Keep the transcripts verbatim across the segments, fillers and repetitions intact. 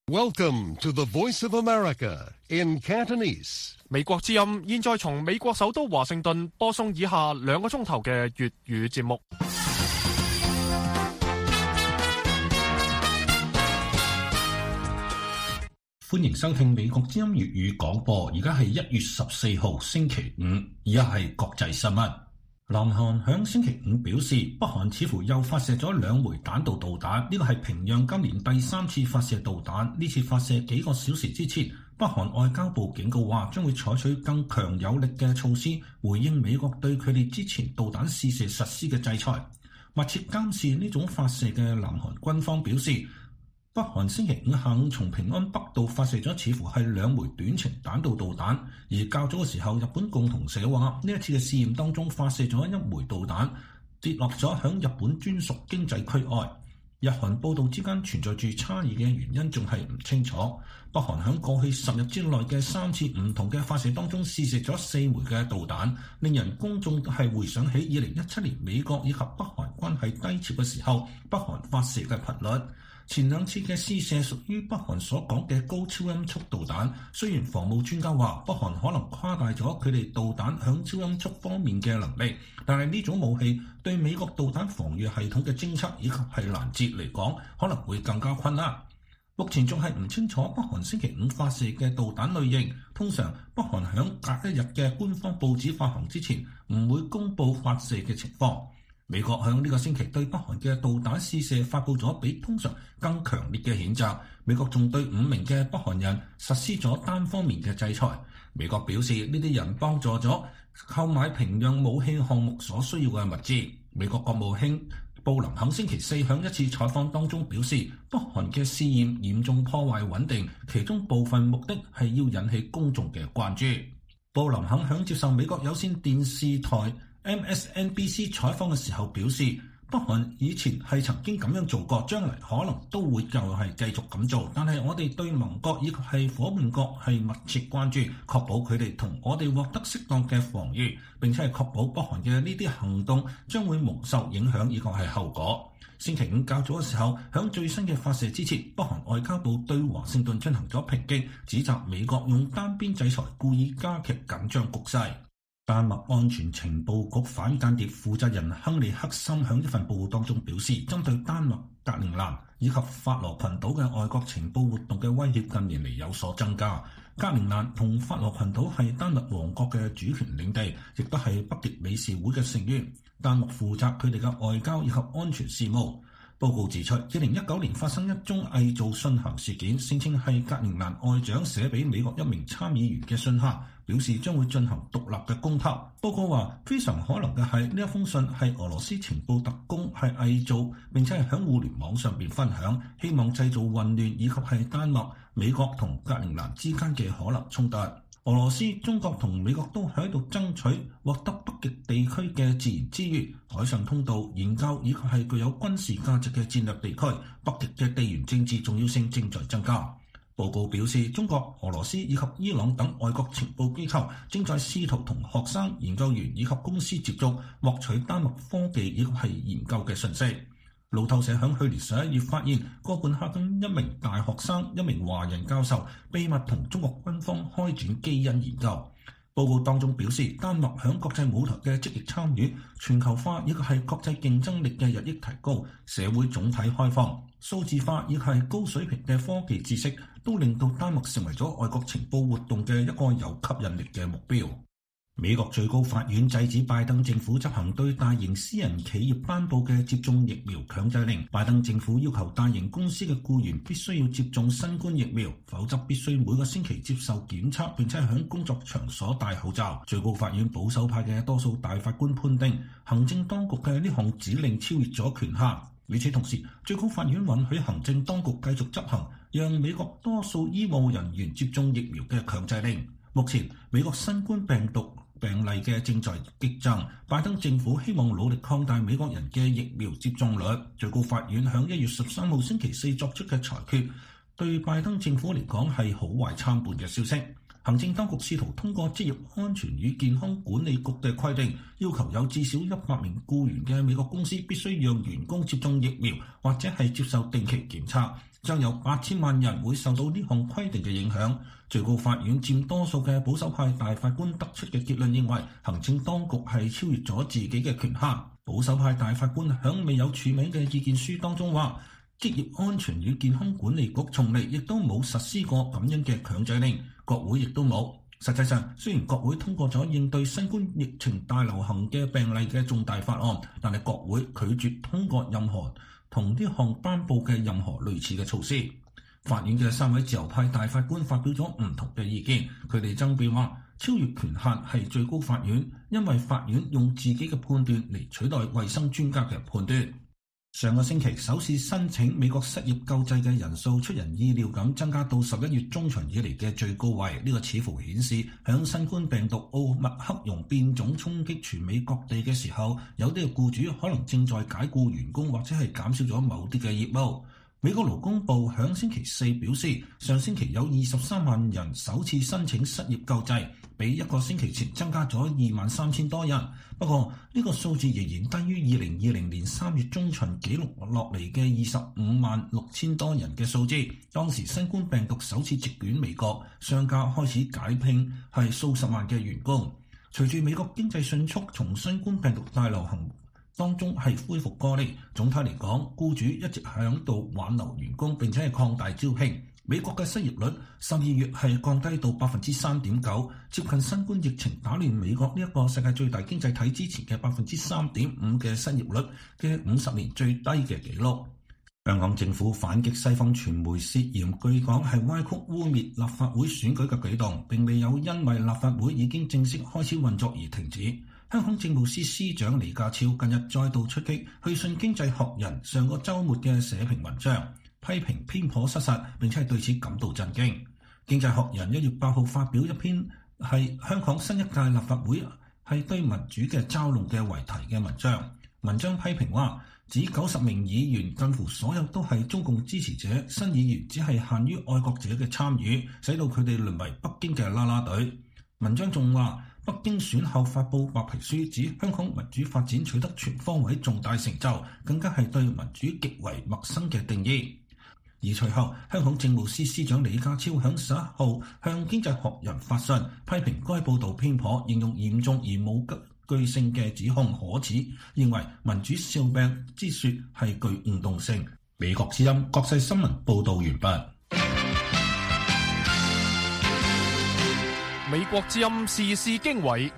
Welcome to the Voice of America in Cantonese. 美國之音現在從美國首都華盛頓播送以下兩個鐘頭嘅粵語節目。 歡迎收聽美國之音粵語廣播，而家係一月十四號星期五，而家係國際新聞。南韓響星期五表示，北韓似乎又發射咗兩枚彈道導彈，呢個係平壤今年第三次發射導彈。呢次發射幾個小時之前，北韓外交部警告話將會採取更強有力嘅措施回應美國對佢哋之前導彈試射實施嘅制裁。密切監視呢種發射嘅南韓軍方表示，北韓星期五下午從平安北道發射咗似乎係兩枚短程彈道導彈，而較早嘅時候，日本共同社話呢一次嘅試驗當中發射咗一枚導彈跌落咗響日本專屬經濟區外。日韓報道之間存在住差異嘅原因仲係唔清楚。北韓響過去十日之內嘅三次唔同嘅發射當中試射咗四枚嘅導彈，令人公眾係回想起二零一七年美國以及北韓關係低潮嘅時候，北韓發射嘅頻率。前兩次嘅試射屬於北韓所講嘅高超音速導彈，雖然防務專家話北韓可能誇大咗佢哋導彈響超音速方面嘅能力，但係呢種武器對美國導彈防禦系統嘅偵測以及係攔截嚟講可能會更加困難。目前仲係唔清楚北韓星期五發射嘅導彈類型。通常北韓響隔一日嘅官方報紙發行之前唔會公佈發射嘅情況。美國響呢個星期對北韓嘅導彈試射發佈咗比通常更強烈嘅譴責。美國仲對五名嘅北韓人實施咗單方面嘅制裁。美國表示呢啲人幫助咗購買平壤武器項目所需要嘅物資。美國國務卿布林肯星期四響一次採訪當中表示，北韓嘅試驗嚴重破壞穩定，其中部分目的係要引起公眾嘅關注。布林肯響接受美國有線電視台M S N B C 採訪嘅時候表示，北韓以前係曾經咁樣做過，將來可能都會就係繼續咁做。但係我哋對盟國以及係夥伴國係密切關注，確保佢哋同我哋獲得適當嘅防禦，並且係確保北韓嘅呢啲行動將會蒙受影響，以及係後果。星期五較早嘅時候，響最新嘅發射之前，北韓外交部對華盛頓進行咗抨擊，指責美國用單邊制裁故意加劇緊張局勢。丹麥安全情報局反間諜負責人亨利克森喺一份報告當中表示，針對丹麥、格陵蘭以及法羅群島嘅外國情報活動嘅威脅近年嚟有所增加。格陵蘭同法羅群島係丹麥王國嘅主權領地，亦都係北極理事會嘅成員。丹麥負責佢哋嘅外交以及安全事務。報告指出，二零一九年發生一宗偽造信函事件，聲稱係格陵蘭外長寫俾美國一名參議員嘅信函，表示將會進行獨立嘅公投。報告話，非常可能嘅係呢一封信係俄羅斯情報特工係偽造，並且係喺互聯網上邊分享，希望製造混亂以及係丹麥、美國同格陵蘭之間嘅可能衝突。俄羅斯、中國同美國都喺度爭取獲得北極地區嘅自然資源、海上通道、研究以及係具有軍事價值嘅戰略地區。北極嘅地緣政治重要性正在增加。報告表示，中國、俄羅斯以及伊朗等外國情報機構正在試圖同學生、研究員以及公司接觸，獲取丹麥科技以及係研究嘅信息。路透社喺去年十一月發現，哥本哈根一名大學生、一名華人教授秘密同中國軍方開展基因研究。報告當中表示，丹麥喺國際舞台嘅積極參與，全球化以及係國際競爭力嘅日益提高，社會總體開放、數字化以及係高水平嘅科技知識，都令到丹麥成為咗外國情報活動嘅一個有吸引力嘅目標。美國最高法院制止拜登政府執行對大型私人企業頒布嘅接種疫苗強制令。拜登政府要求大型公司嘅僱員必須要接種新冠疫苗，否則必須每個星期接受檢測，並且喺工作場所戴口罩。最高法院保守派嘅多數大法官判定，行政當局嘅呢項指令超越咗權限。與此同時，最高法院允許行政當局繼續執行讓美國多數醫務人員接種疫苗嘅強制令。目前，美國新冠病毒病例嘅正在激增，拜登政府希望努力擴大美國人嘅疫苗接種率。最高法院響一月十三號星期四作出嘅裁決，對拜登政府嚟講係好壞參半嘅消息。行政當局試圖通過職業安全與健康管理局嘅規定，要求有至少一百名僱員嘅美國公司必須讓員工接種疫苗，或者係接受定期檢測。 將有八千萬人會受到呢項規定嘅影響。最高法院佔多數嘅保守派大法官得出嘅結論認為，行政當局係超越咗自己嘅權限。保守派大法官響未有署名嘅意見書當中話，職業安全與健康管理局從嚟亦都冇實施過咁樣嘅強制令，國會亦都冇。實際上，雖然國會通過咗應對新冠疫情大流行嘅病例嘅重大法案，但係國會拒絕通過任何同呢項頒布嘅任何類似嘅措施。法院嘅三位自由派大法官發表咗唔同嘅意見，佢哋爭辯話超越權限係最高法院，因為法院用自己嘅判斷嚟取代衛生專家嘅判斷。上個星期首次申請美國失業救濟嘅人數出人意料咁增加到十一月中旬以嚟嘅最高位，呢個似乎顯示響新冠病毒奧密克戎變種衝擊全美各地嘅時候，有啲嘅僱主可能正在解僱員工或者係減少咗某啲嘅業務。美國勞工部響星期四表示，上星期有二十三萬人首次申請失業救濟，比一個星期前增加咗二萬三千多人。不過呢個數字仍然低於二零二零年三月中旬記錄落嚟嘅二十五萬六千多人嘅數字。當時新冠病毒首次席捲美國，商家開始解聘係數十萬嘅員工。隨住美國經濟迅速從新冠病毒大流行當中係恢復過嚟，總體嚟講，僱主一直響度挽留員工，並且係擴大招聘。美國嘅失業率十二月係降低到百分之三點九，接近新冠疫情打亂美國呢一個世界最大經濟體之前嘅百分之三點五嘅失業率嘅五十年最低嘅紀錄。香港政府反擊西方傳媒涉嫌據講係歪曲污衊立法會選舉嘅舉動，並未有因為立法會已經正式開始運作而停止。香港政務司司長李家超近日再度出擊，去信經濟學人上個週末嘅社評文章，批評偏頗失實，並且係對此感到震驚。經濟學人一月八號發表一篇係香港新一屆立法會係對民主嘅嘲弄嘅為題嘅文章，文章批評話，指九十名議員近乎所有都係中共支持者，新議員只係限於愛國者嘅參與，使到佢哋淪為北京嘅啦啦隊。文章仲話，北京選後發布白皮書，指香港民主發展取得全方位重大成就，更加係對民主極為陌生嘅定義。而隨後，香港政務司司長李家超響十一號向經濟學人發信，批評該報導偏頗，形容嚴重而冇據性嘅指控可恥，認為民主笑柄之說係具誤導性。美國之音國際新聞報導完畢。 美國之音時事經緯，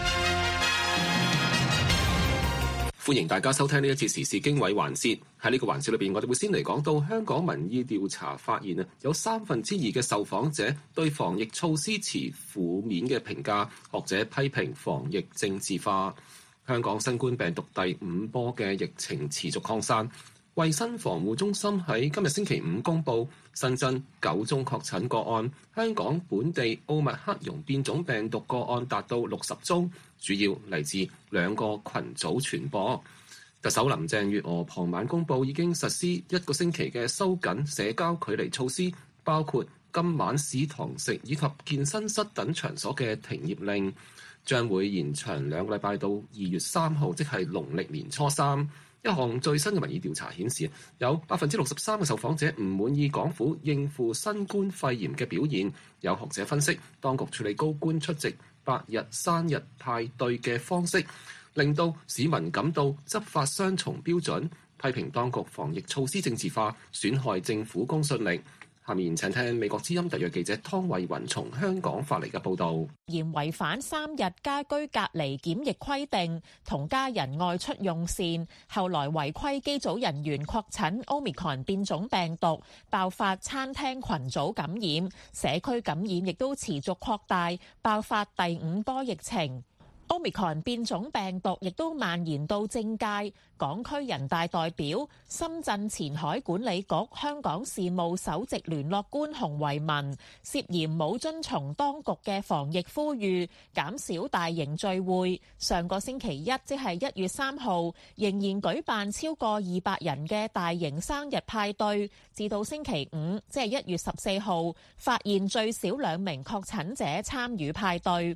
歡迎大家收聽呢一節時事經緯環節。喺呢個環節裏邊，我哋會先嚟講到香港民意調查發現啊，有三分之二嘅受訪者對防疫措施持負面嘅評價，學者批評防疫政治化。香港新冠病毒第五波嘅疫情持續擴散。衛生防護中心喺今日星期五公佈新增九宗確診個案，香港本地奧密克戎變種病毒個案達到六十宗，主要嚟自兩個群組傳播。特首林鄭月娥傍晚公佈已經實施一個星期嘅收緊社交距離措施，包括今晚市堂食以及健身室等場所嘅停業令，將會延長兩個禮拜到二月三號，即係農曆年初三。一項最新嘅民意調查顯示，有百分之六十三嘅受訪者唔滿意港府應付新冠肺炎嘅表現。有學者分析，當局處理高官出席百日生日派對嘅方式，令到市民感到執法雙重標準，批評當局防疫措施政治化，損害政府公信力。下面請聽美國之音特約記者湯慧雲從香港發嚟嘅報導。 嫌違反三日家居隔離檢疫規定，同家人外出用膳，後來違規機組人員確診 Omicron 變種病毒，爆發餐廳群組感染，社區感染亦都持續擴大，爆發第五波疫情。Omicron 變種病毒亦都蔓延到政界，港區人大代表、深圳前海管理局香港事務首席聯絡官洪為民涉嫌冇遵從當局嘅防疫呼籲，減少大型聚會。上個星期一，即係一月三號，仍然舉辦超過二百人嘅大型生日派對，至到星期五，即係一月十四號，發現最少兩名確診者參與派對。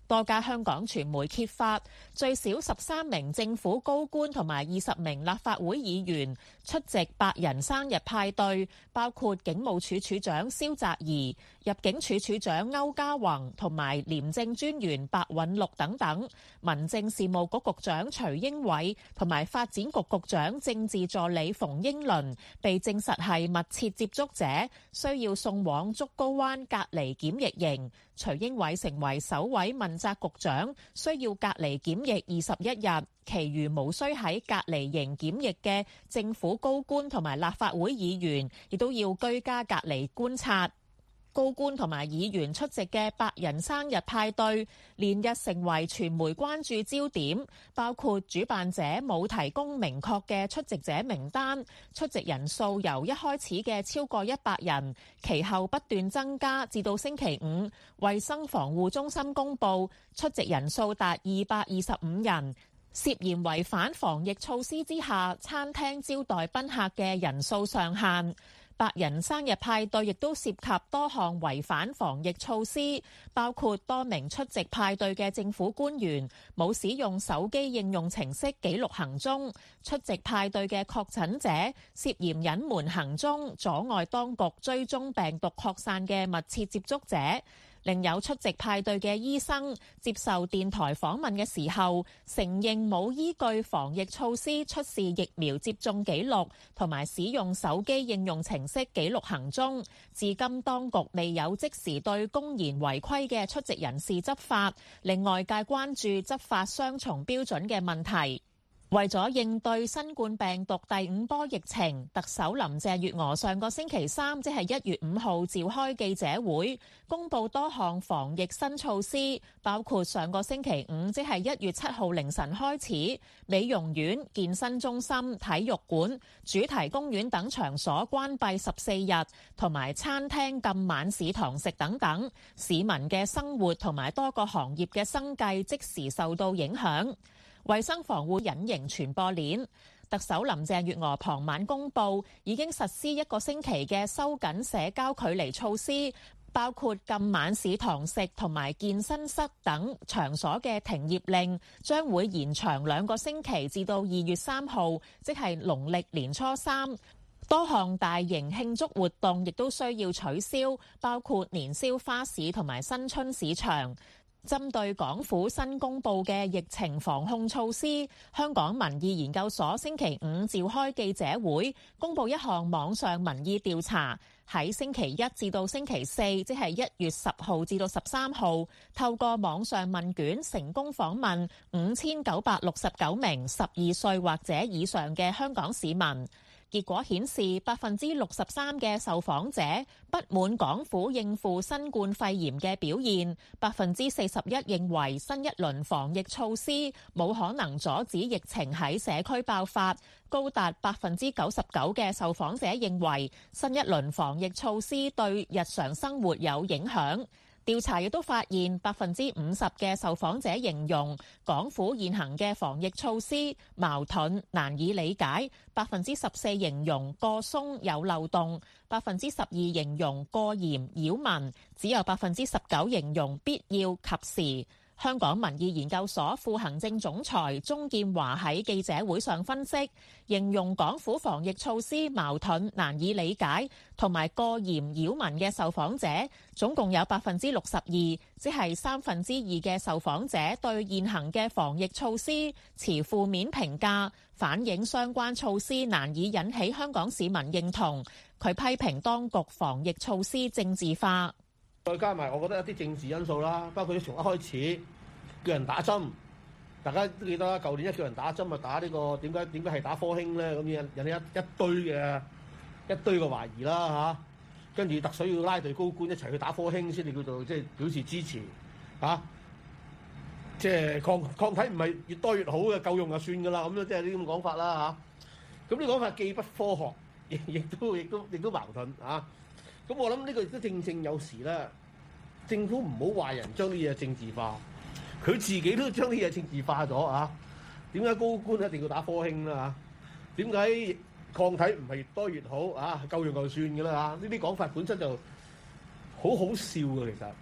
多家香港傳媒揭發，最少十三名政府高官同埋二十名立法會議員出席百人生日派對，包括警務處處長蕭澤頤、入境處處長歐家宏同埋廉政專員白韞六等等。民政事務局局長徐英偉同埋發展局局長政治助理馮英倫被證實係密切接觸者，需要送往竹篙灣隔離檢疫營。徐英偉成為首位問責局長，需要隔離檢疫二十一日，其餘無需喺隔離營檢疫嘅政府高官同埋立法會議員，亦都要居家隔離觀察。高官同埋議員出席嘅百人生日派對，連日成為傳媒關注焦點，包括主辦者冇提供明確嘅出席者名單，出席人數由一開始嘅超過一百人，其後不斷增加，至到星期五，衛生防護中心公佈出席人數達二百二十五人，涉嫌違反防疫措施之下餐廳招待賓客嘅人數上限。百人生日派對亦都涉及多項違反防疫措施，包括多名出席派對嘅政府官員冇使用手機應用程式記錄行蹤，出席派對嘅確診者涉嫌隱瞞行蹤，阻礙當局追蹤病毒擴散嘅密切接觸者。另有出席派對嘅醫生接受電台訪問嘅時候，承認冇依據防疫措施出示疫苗接種記錄同埋使用手機應用程式記錄行蹤。至今當局未有即時對公然違規嘅出席人士執法，令外界關注執法雙重標準嘅問題。為咗應對新冠病毒第五波疫情，特首林鄭月娥上個星期三，即係一月五號召開記者會，公布多項防疫新措施，包括上個星期五，即係一月七號凌晨開始，美容院、健身中心、體育館、主題公園等場所關閉十四日，同埋餐廳禁晚市堂食等等，市民嘅生活同埋多個行業嘅生計即時受到影響。衛生防護隱形傳播鏈，特首林鄭月娥傍晚公布，已經實施一個星期嘅收緊社交距離措施，包括禁晚市堂食同埋健身室等場所嘅停業令，將會延長兩個星期至到二月三號，即係農曆年初三。多項大型慶祝活動亦都需要取消，包括年宵花市同埋新春市場。針對港府新公布嘅疫情防控措施，香港民意研究所星期五召開記者會，公布一項網上民意調查，喺星期一至到星期四，即係一月十號至到十三號，透過網上問卷成功訪問五千九百六十九名十二歲或者以上嘅香港市民。結果顯示，百分之六十三嘅受訪者不滿港府應付新冠肺炎嘅表現，百分之四十一認為新一輪防疫措施冇可能阻止疫情喺社區爆發，高達百分之九十九嘅受訪者認為新一輪防疫措施對日常生活有影響。調查亦都發現，百分之五十嘅受訪者形容港府現行嘅防疫措施矛盾難以理解，百分之十四形容過鬆有漏洞，百分之十二形容過嚴擾民，只有百分之十九形容必要及時。香港民意研究所副行政總裁鍾建華喺記者會上分析，形容港府防疫措施矛盾難以理解同埋過嚴擾民嘅受訪者，總共有百分之六十二，即係三分之二嘅受訪者對現行嘅防疫措施持負面評價，反映相關措施難以引起香港市民認同。佢批評當局防疫措施政治化。 再加埋，我覺得一啲政治因素啦，包括從一開始叫人打針，大家都記得啦。舊年一叫人打針，咪打呢個點解點解係打科興咧？咁樣引起一一堆嘅一堆嘅懷疑啦嚇。跟住特首要拉隊高官一齊去打科興先至叫做即係表示支持嚇。即係抗抗體唔係越多越好嘅，夠用就算㗎啦。咁樣即係呢種講法啦嚇。咁呢個講法既不科學，亦亦都亦都亦都矛盾嚇。咁我諗呢個亦都正正有時咧，政府唔好話人將啲嘢政治化，佢自己都將啲嘢政治化咗啊！點解高官一定要打科興啦？嚇，點解抗體唔係越多越好啊？夠用就算㗎啦嚇！呢啲講法本身就好好笑嘅，其實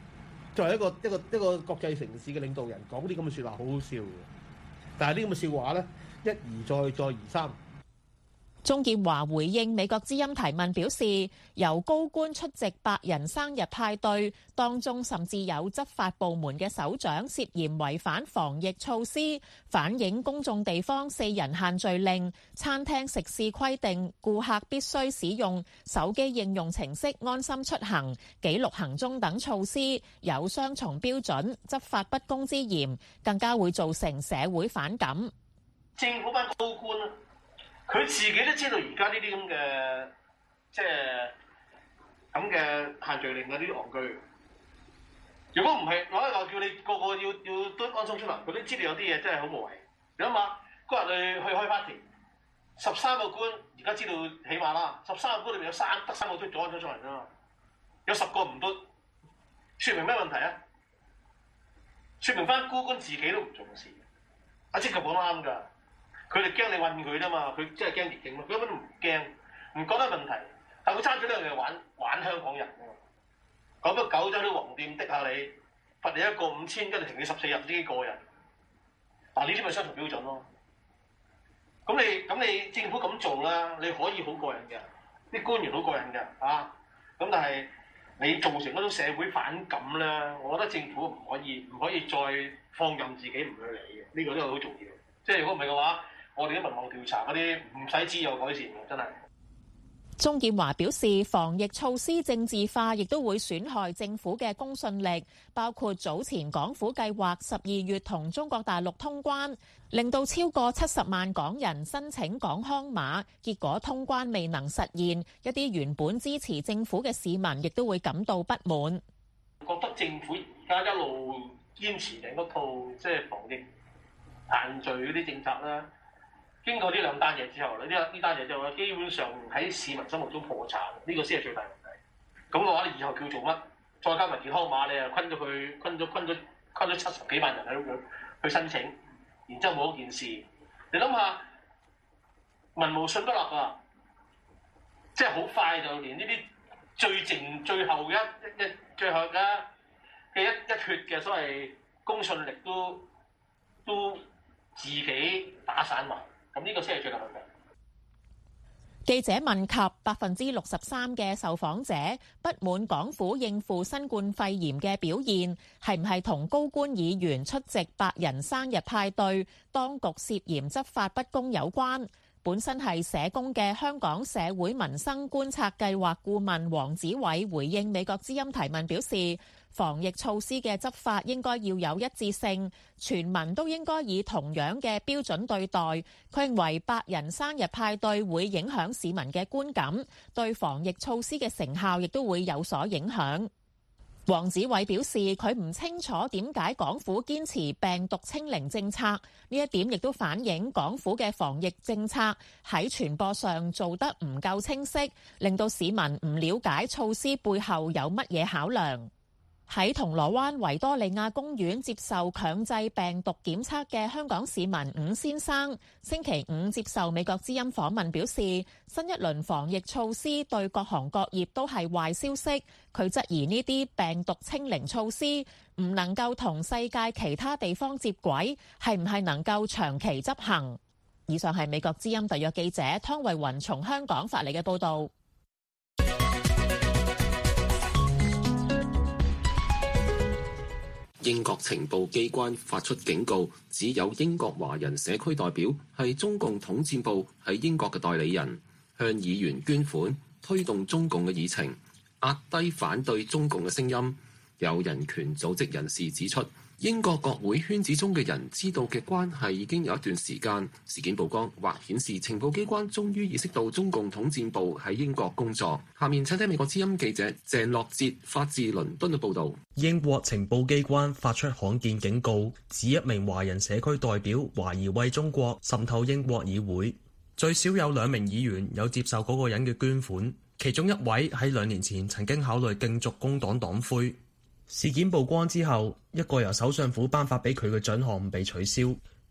作為一個一個一個國際城市嘅領導人講啲咁嘅説話，好好笑嘅。但係呢咁嘅笑話咧，一而再，再而三。 鍾建華回應美國之音提問表示，由高官出席百人生日派對，當中甚至有執法部門嘅首長涉嫌違反防疫措施，反映公眾地方四人限聚令、餐廳食肆規定顧客必須使用手機應用程式安心出行、記錄行蹤等措施有雙重標準，執法不公之嫌，更加會造成社會反感。 政府班高官啊！佢自己都知道而家呢啲咁嘅，即係咁嘅限聚令啊，呢啲戇居。如果唔係攞一個叫你個個要要都安心出行，佢都知道有啲嘢真係好無謂。你諗下，嗰日去去開 party，十三個官而家知道起碼啦，十三個官裏面有三得三個都做安心出行啫嘛，有十個唔都，説明咩問題啊？説明翻高官自己都唔重視。阿積球講得啱㗎。佢哋驚你韞佢啫嘛，佢真係驚逆境嘛，佢根本都唔驚，唔覺得問題。但係佢揸住呢樣嘢玩玩香港人㗎嘛，講到九州啲黃店的下你，罰你一個五千，跟住停你十四日呢啲個人。嗱呢啲咪雙重標準咯。咁你咁你政府咁做啦，你可以好過癮嘅，啲官員好過癮嘅啊。咁但係你造成嗰種社會反感咧，我覺得政府唔可以唔可以再放任自己唔去理嘅，呢、這個都係好重要。即係如果唔係嘅話，我哋啲民望調查嗰啲唔使知有改善嘅，真係。 鍾建華表示，防疫措施政治化，亦都會損害政府嘅公信力，包括早前港府計劃十二月同中國大陸通關，令到超過七十萬港人申請港康碼，結果通關未能實現，一啲原本支持政府嘅市民亦都會感到不滿。 覺得政府而家一路堅持緊嗰套即係防疫限聚嗰啲政策啦。經過呢兩單嘢之後咧，呢呢單嘢之後咧，基本上喺市民心目中破產，呢個先係最大問題。咁嘅話，你以後叫做乜？再加埋健康碼，你又昆咗佢，昆咗昆咗昆咗七十幾萬人喺度去申請，然之後冇一件事。你諗下，民無信不立啊！即係好快就連呢啲最靜、最後一一一最後嘅嘅一一血嘅所謂公信力都都自己打散埋。咁呢個先係最大問題。 記者問及百分之六十三嘅受訪者不滿港府應付新冠肺炎嘅表現，係唔係同高官議員出席百人生日派對，當局涉嫌執法不公有關？本身係社工嘅香港社會民生觀察計劃顧問黃子偉回應美國之音提問表示，防疫措施嘅執法應該要有一致性，全民都應該以同樣嘅標準對待。佢認為百人生日派對會影響市民嘅觀感，對防疫措施嘅成效亦都會有所影響。黃子偉表示，佢唔清楚點解港府堅持病毒清零政策，呢一點亦都反映港府嘅防疫政策喺傳播上做得唔夠清晰，令到市民唔了解措施背後有乜嘢考量。喺銅鑼灣維多利亞公園接受強制病毒檢測嘅香港市民伍先生，星期五接受美國之音訪問表示，新一輪防疫措施對各行各業都係壞消息。佢質疑呢啲病毒清零措施唔能夠同世界其他地方接軌，係唔係能夠長期執行？以上係美國之音特約記者湯慧雲從香港發嚟嘅報導。 英國情報機關發出警告，指有英國華人社區代表係中共統戰部喺英國嘅代理人，向議員捐款，推動中共嘅議程，壓低反對中共嘅聲音。有人權組織人士指出，英國國會圈子中嘅人知道嘅關係已經有一段時間。事件曝光或顯示情報機關終於意識到中共統戰部喺英國工作。下面請聽美國之音記者鄭樂哲發自倫敦嘅報導。 英國情報機關發出罕見警告，指一名華人社區代表懷疑為中國滲透英國議會。最少有兩名議員有接受嗰個人嘅捐款，其中一位喺兩年前曾經考慮競逐工黨黨魁。事件曝光之後，一個由首相府頒發俾佢嘅獎項被取消。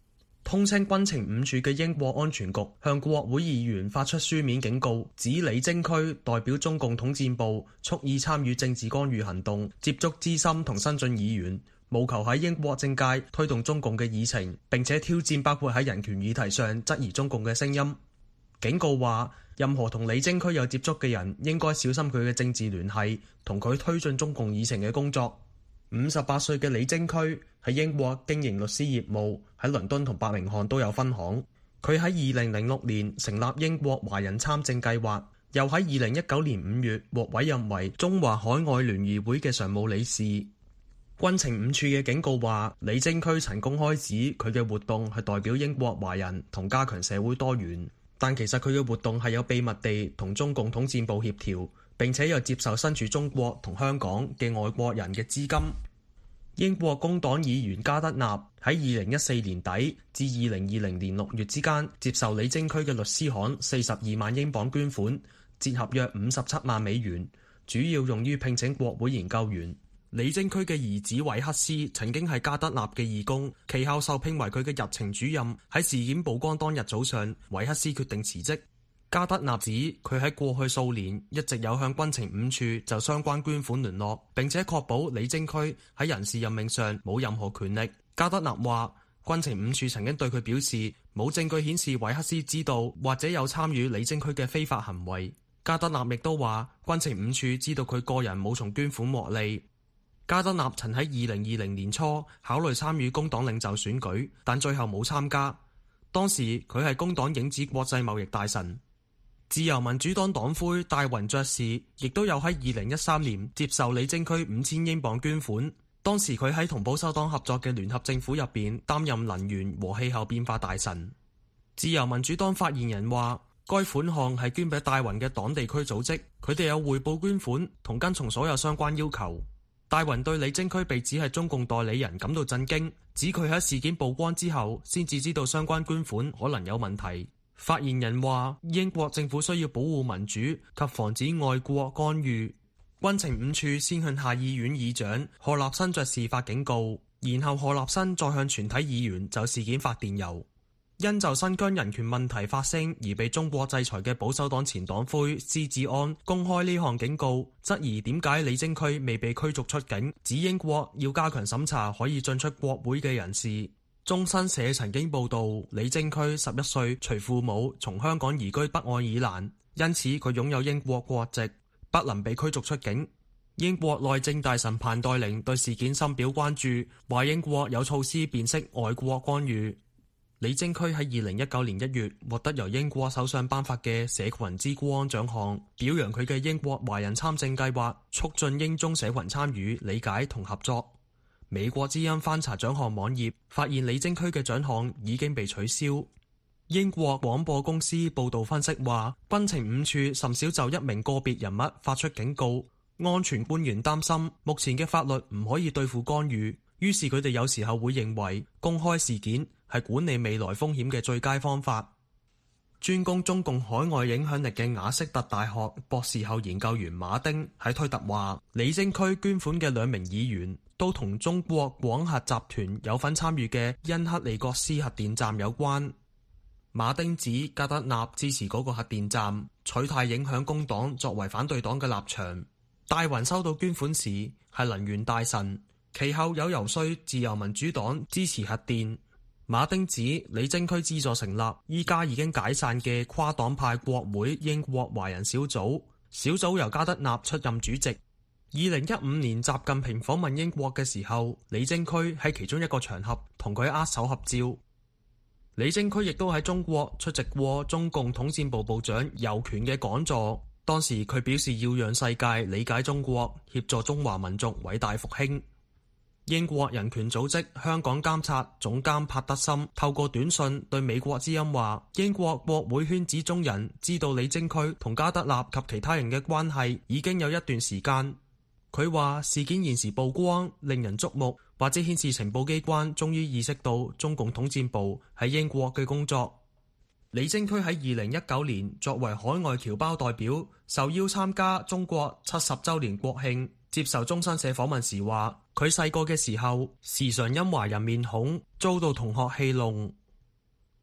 通稱軍情五處嘅英國安全局向國會議員發出書面警告，指李貞駒代表中共統戰部，蓄意參與政治干預行動，接觸資深同新晉議員，務求喺英國政界推動中共嘅議程，並且挑戰包括喺人權議題上質疑中共嘅聲音。警告話，任何同李貞駒有接觸嘅人應該小心佢嘅政治聯繫同佢推進中共議程嘅工作。五十八歲嘅李貞駒喺英國經營律師業務，喺倫敦同伯明翰都有分行。佢喺二零零六年成立英國華人參政計劃，又喺二零一九年五月獲委任為中華海外聯誼會嘅常務理事。軍情五處嘅警告話，李貞駒曾公開指佢嘅活動係代表英國華人同加強社會多元，但其實佢嘅活動係有秘密地同中共統戰部協調，並且又接受身處中國同香港嘅外國人嘅資金。英國工黨議員加德納喺二零一四年底至二零二零年六月之間接受李貞駒嘅律師行四十二萬英鎊捐款，折合約五十七萬美元，主要用於聘請國會研究員。李貞駒嘅兒子韋克斯曾經係加德納嘅義工，其後受聘為佢嘅日程主任。喺事件曝光當日早上，韋克斯決定辭職。加德納指佢喺過去數年一直有向軍情五處就相關捐款聯絡，並且確保李貞駒喺人事任命上冇任何權力。加德納話，軍情五處曾經對佢表示冇證據顯示韋克斯知道或者有參與李貞駒嘅非法行為。加德納亦都話，軍情五處知道佢個人冇從捐款獲利。加德納曾喺二零二零年初考慮參與工黨領袖選舉，但最後冇參加。當時佢係工黨影子國際貿易大臣。自由民主黨黨魁戴雲爵士亦都有喺二零一三年接受李貞駒五千英鎊捐款。當時佢喺同保守黨合作嘅聯合政府入邊擔任能源和氣候變化大臣。自由民主黨發言人話，該款項係捐俾戴雲嘅黨地區組織，佢哋有匯報捐款同跟從所有相關要求。戴雲對李貞駒被指係中共代理人感到震驚，指佢喺事件曝光之後先至知道相關捐款可能有問題。發言人話，英國政府需要保護民主及防止外國干預。軍情五處先向下議院議長賀立新爵士發警告，然後賀立新再向全體議員就事件發電郵。因就新疆人權問題發聲而被中國制裁嘅保守黨前黨魁施志安公開呢項警告，質疑點解李貞駒未被驅逐出境，指英國要加強審查可以進出國會嘅人士。中新社曾經報道，李貞駒十一歲隨父母從香港移居北愛爾蘭，因此佢擁有英國國籍，不能被驅逐出境。英國內政大臣彭黛玲對事件深表關注，話英國有措施辨識外國干預。李貞駒喺二零一九年一月獲得由英國首相頒發嘅社群之光獎項，表揚佢嘅英國華人參政計劃，促進英中社群參與、理解同合作。美國之音翻查獎項網頁，發現李貞駒嘅獎項已經被取消。英國廣播公司報道分析話，軍情五處甚少就一名個別人物發出警告，安全官員擔心目前嘅法律唔可以對付干預，於是佢哋有時候會認為公開事件係管理未來風險嘅最佳方法。專攻中共海外影響力嘅雅悉特大學博士後研究員馬丁喺推特話，李貞駒捐款嘅兩名議員都同中國廣核集團有份參與嘅恩克利格斯核電站有關。馬丁指加德納支持嗰個核電站，取態影響工黨作為反對黨嘅立場。戴雲收到捐款時係能源大臣，其後有游說自由民主黨支持核電。馬丁指李貞駒資助成立依家已經解散嘅跨黨派國會英國華人小組，小組由加德納出任主席。二零一五年習近平訪問英國嘅時候，李貞駒喺其中一個場合同佢握手合照。李貞駒亦都喺中國出席過中共統戰部部長尤權嘅講座，當時佢表示要讓世界理解中國，協助中華民族偉大復興。英國人權組織香港監察總監帕德森透過短信對美國之音話，英國國會圈子中人知道李貞駒同加德納及其他人嘅關係已經有一段時間。佢話事件現時曝光，令人矚目，或者顯示情報機關終於意識到中共統戰部喺英國嘅工作。李貞駒喺二零一九年作為海外僑胞代表，受邀參加中國七十週年國慶。接受中新社訪問時話，佢細個嘅時候時常因華人面孔遭到同學戲弄。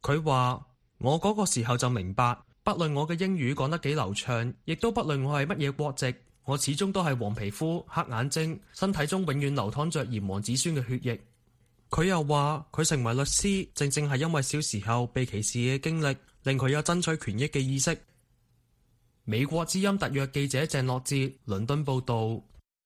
佢話：我嗰個時候就明白，不論我嘅英語講得幾流暢，亦都不論我係乜嘢國籍，我始終都係黃皮膚、黑眼睛，身體中永遠流淌着炎黃子孫嘅血液。佢又話：佢成為律師，正正係因為小時候被歧視嘅經歷，令佢有爭取權益嘅意識。美國之音特約記者鄭樂哲，倫敦報導。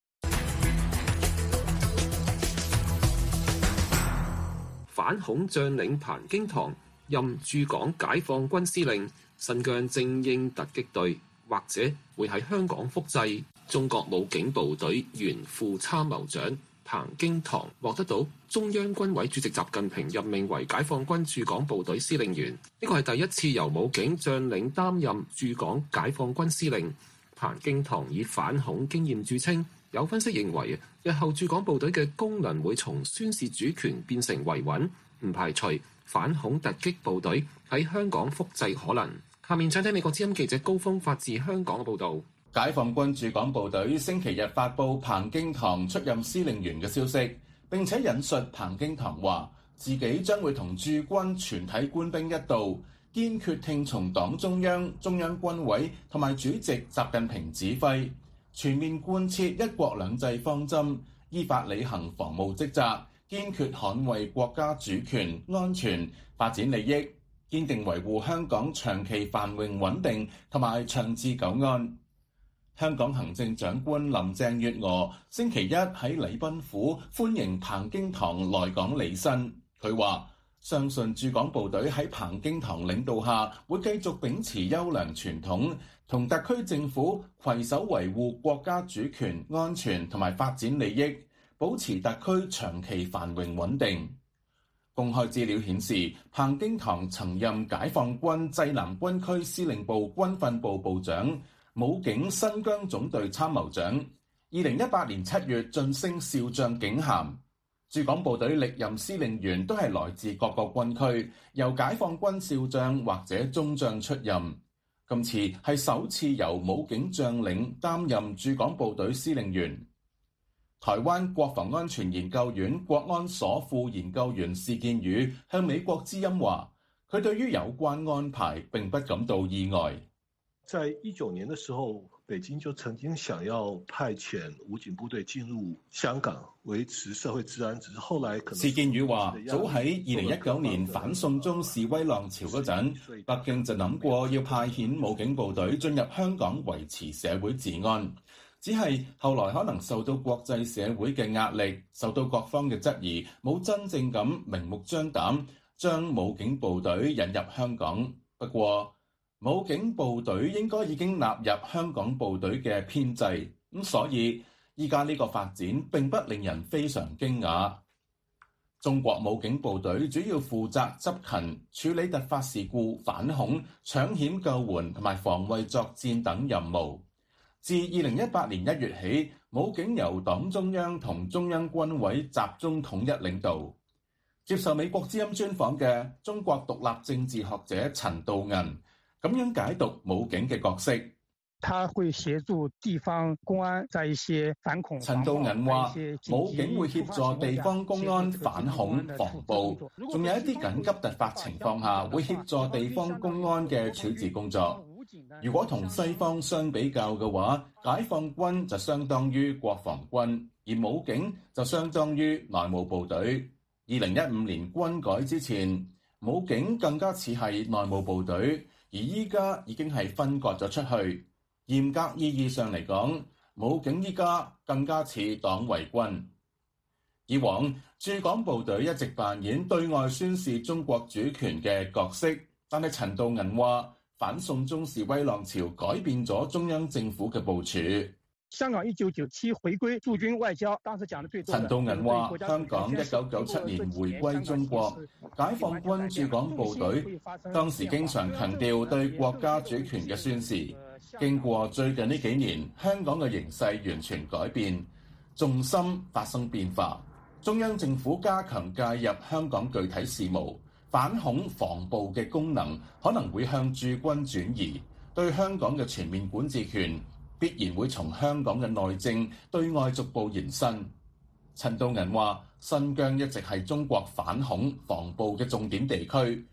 反恐將領彭京堂任駐港解放軍司令，新疆精英突擊隊，或者會喺香港複製。中國武警部隊原副參謀長彭京堂獲得到中央軍委主席習近平任命為解放軍駐港部隊司令員，呢個係第一次由武警將領擔任駐港解放軍司令。彭京堂以反恐經驗著稱，有分析認為，日後駐港部隊嘅功能會從宣示主權變成維穩，唔排除反恐突擊部隊喺香港複製可能。下面請聽美國之音記者高峰發自香港嘅報導。 解放軍駐港部隊星期日發布彭京堂出任司令員嘅消息，並且引述彭京堂話，自己將會同駐軍全體官兵一道，堅決聽從黨中央、中央軍委同埋主席習近平指揮，全面貫徹一國兩制方針，依法履行防務職責，堅決捍衛國家主權、安全、發展利益，堅定維護香港長期繁榮穩定同埋長治久安。香港行政長官林鄭月娥星期一喺禮賓府歡迎彭京堂來港履新。佢話：相信駐港部隊喺彭京堂領導下，會繼續秉持優良傳統，同特區政府攜手維護國家主權、安全同埋發展利益，保持特區長期繁榮穩定。公開資料顯示，彭京堂曾任解放軍濟南軍區司令部軍訓部部長、武警新疆總隊參謀長，二零一八年七月晉升少將警銜。駐港部隊歷任司令員都係來自各個軍區，由解放軍少將或者中將出任。今次係首次由武警將領擔任駐港部隊司令員。台灣國防安全研究院國安所副研究員士建宇向美國之音話，佢對於有關安排並不感到意外。 在一九年的時候，北京就曾經想要派遣武警部隊進入香港維持社會治安，只是後來可能。 士建宇話，早喺二零一九年反送中示威浪潮嗰陣，北京就諗過要派遣武警部隊進入香港維持社會治安，只係後來可能受到國際社會嘅壓力，受到各方嘅質疑，冇真正咁明目張膽將武警部隊引入香港。不過，武警部隊應該已經納入香港部隊嘅編制，咁所以依家呢個發展並不令人非常驚訝。中國武警部隊主要負責執勤、處理突發事故、反恐、搶險救援同埋防衛作戰等任務。自二零一八年一月起，武警由黨中央同中央軍委集中統一領導。接受美國之音專訪嘅中國獨立政治學者陳道銀咁樣解讀武警嘅角色， 他會協助地方公安在一些反恐。 陳道銀話，武警會協助地方公安反恐防暴，仲有一啲緊急突發情況下會協助地方公安嘅處置工作。如果同西方相比較嘅話，解放軍就相當於國防軍，而武警就相當於內務部隊。二零一五年軍改之前，武警更加似係內務部隊。而依家已經係分割咗出去，嚴格意義上嚟講，武警依家更加似黨衛軍。以往駐港部隊一直扮演對外宣示中國主權嘅角色，但係陳道銀話，反送中示威浪潮改變咗中央政府嘅部署。 香港一九九七回歸駐軍外交，當時講得最多。 陳道銀話：香港一九九七年回歸中國，解放軍駐港部隊當時經常強調對國家主權嘅宣示。經過最近呢幾年，香港嘅形勢完全改變，重心發生變化。中央政府加強介入香港具體事務，反恐防暴嘅功能可能會向駐軍轉移，對香港嘅全面管治權必然會從香港嘅內政對外逐步延伸。陳道銀話：新疆一直係中國反恐防暴嘅重點地區，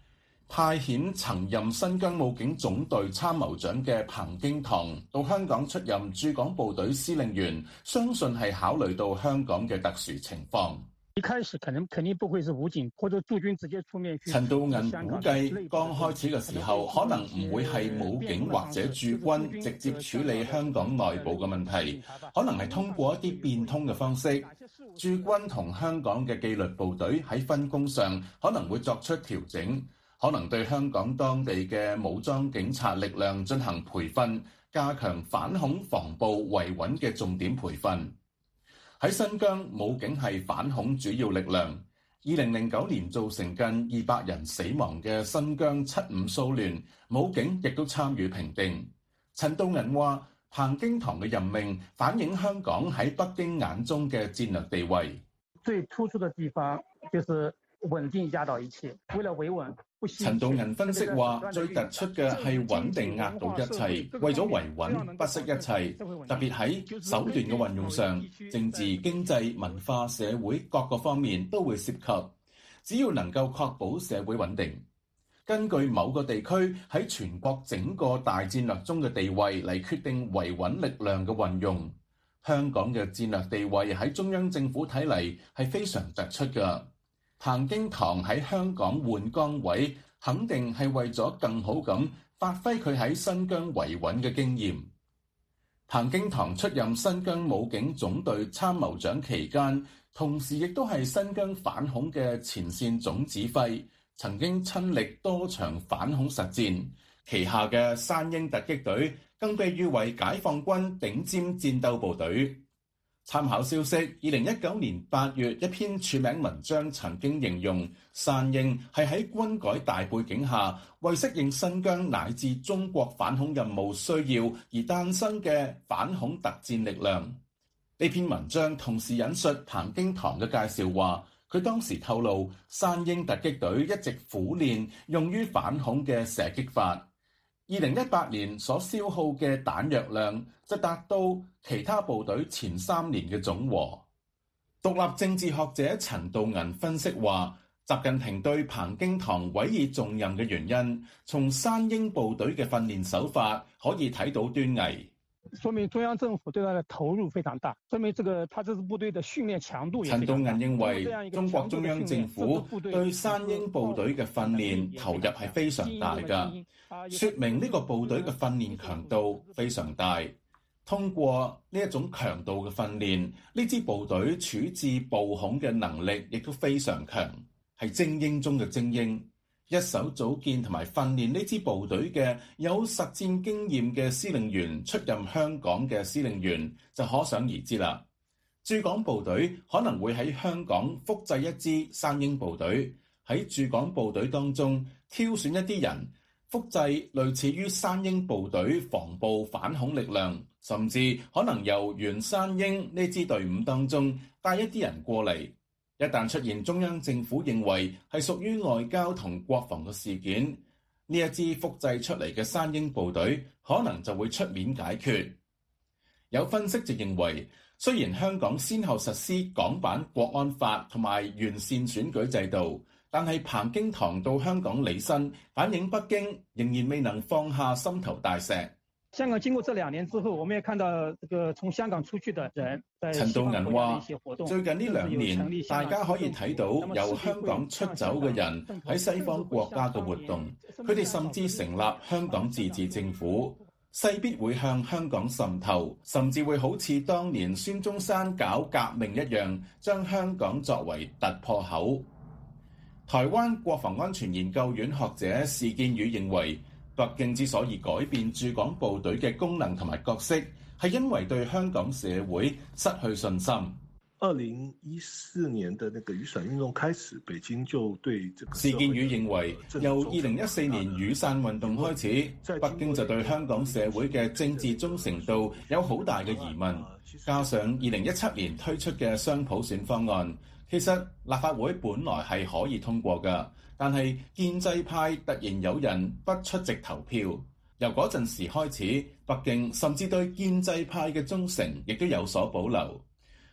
派遣曾任新疆武警總隊參謀長嘅彭京堂到香港出任駐港部隊司令員，相信係考慮到香港嘅特殊情況。 一開始可能肯定不會是武警或者駐軍直接出面。 陳道銀估計剛開始嘅時候，可能唔會係武警或者駐軍直接處理香港內部嘅問題，可能係通過一啲變通嘅方式。駐軍同香港嘅紀律部隊喺分工上可能會作出調整，可能對香港當地嘅武裝警察力量進行培訓，加強反恐防暴維穩嘅重點培訓。喺新疆，武警係反恐主要力量。二零零九年造成近二百人死亡嘅新疆七五騷亂，武警亦都參與平定。陳道銀話，彭京堂嘅任命反映香港喺北京眼中嘅戰略地位。 最突出嘅地方就是穩定壓倒一切，為了維穩。 陳道銀分析話，最突出嘅係穩定壓倒一切，為咗維穩不惜一切，特別喺手段嘅運用上，政治、經濟、文化、社會各個方面都會涉及。只要能夠確保社會穩定，根據某個地區喺全國整個大戰略中嘅地位嚟決定維穩力量嘅運用。香港嘅戰略地位喺中央政府睇嚟係非常突出嘅。彭京堂喺香港換崗位，肯定係為咗更好咁發揮佢喺新疆維穩嘅經驗。彭京堂出任新疆武警總隊參謀長期間，同時亦都係新疆反恐嘅前線總指揮，曾經親歷多場反恐實戰。旗下嘅山鷹突擊隊更被譽為解放軍頂尖戰鬥部隊。參考消息，二零一九年八月一篇署名文章曾經形容山鷹係喺軍改大背景下，為適應新疆乃至中國反恐任務需要而誕生嘅反恐特戰力量。呢篇文章同時引述彭京堂嘅介紹話，佢當時透露山鷹突擊隊一直苦練用於反恐嘅射擊法。二零一八年所消耗嘅彈藥量就達到其他部隊前三年嘅總和。獨立政治學者陳道銀分析話，習近平對彭京堂委以重任嘅原因，從山鷹部隊嘅訓練手法可以睇到端倪。 說明中央政府對他的投入非常大，說明這個他這支部隊的訓練強度也非常大。 陳道銀認為，中國中央政府對山鷹部隊嘅訓練投入係非常大㗎，說明呢個部隊嘅訓練強度非常大。通過呢一種強度嘅訓練，呢支部隊處置暴恐嘅能力亦都非常強，係精英中嘅精英。一手組建同埋訓練呢支部隊嘅有實戰經驗嘅司令員出任香港嘅司令員，就可想而知啦。駐港部隊可能會喺香港複製一支山鷹部隊，喺駐港部隊當中挑選一啲人，複製類似於山鷹部隊防暴反恐力量，甚至可能由原山鷹呢支隊伍當中帶一啲人過嚟。一旦出現中央政府認為係屬於外交同國防嘅事件，呢一支複製出嚟嘅山鷹部隊可能就會出面解決。有分析就認為，雖然香港先後實施港版國安法同埋完善選舉制度，但係彭京堂到香港履新，反映北京仍然未能放下心頭大石。 香港經過這兩年之後，我們也看到這個從香港出去的人。 陳道銀話：最近呢兩年，大家可以睇到由香港出走嘅人喺西方國家嘅活動，佢哋甚至成立香港自治政府，勢必會向香港滲透，甚至會好似當年孫中山搞革命一樣，將香港作為突破口。台灣國防安全研究院學者士建宇認為，北京之所以改變駐港部隊嘅功能同埋角色，係因為對香港社會失去信心。 二零一四年的那個雨傘運動開始，北京就對這個。 士建宇認為，由二零一四年雨傘運動開始，北京就對香港社會嘅政治忠誠度有好大嘅疑問。加上二零一七年推出嘅雙普選方案，其實立法會本來係可以通過㗎。但係建制派突然有人不出席投票，由嗰陣時開始，北京甚至對建制派嘅忠誠亦都有所保留。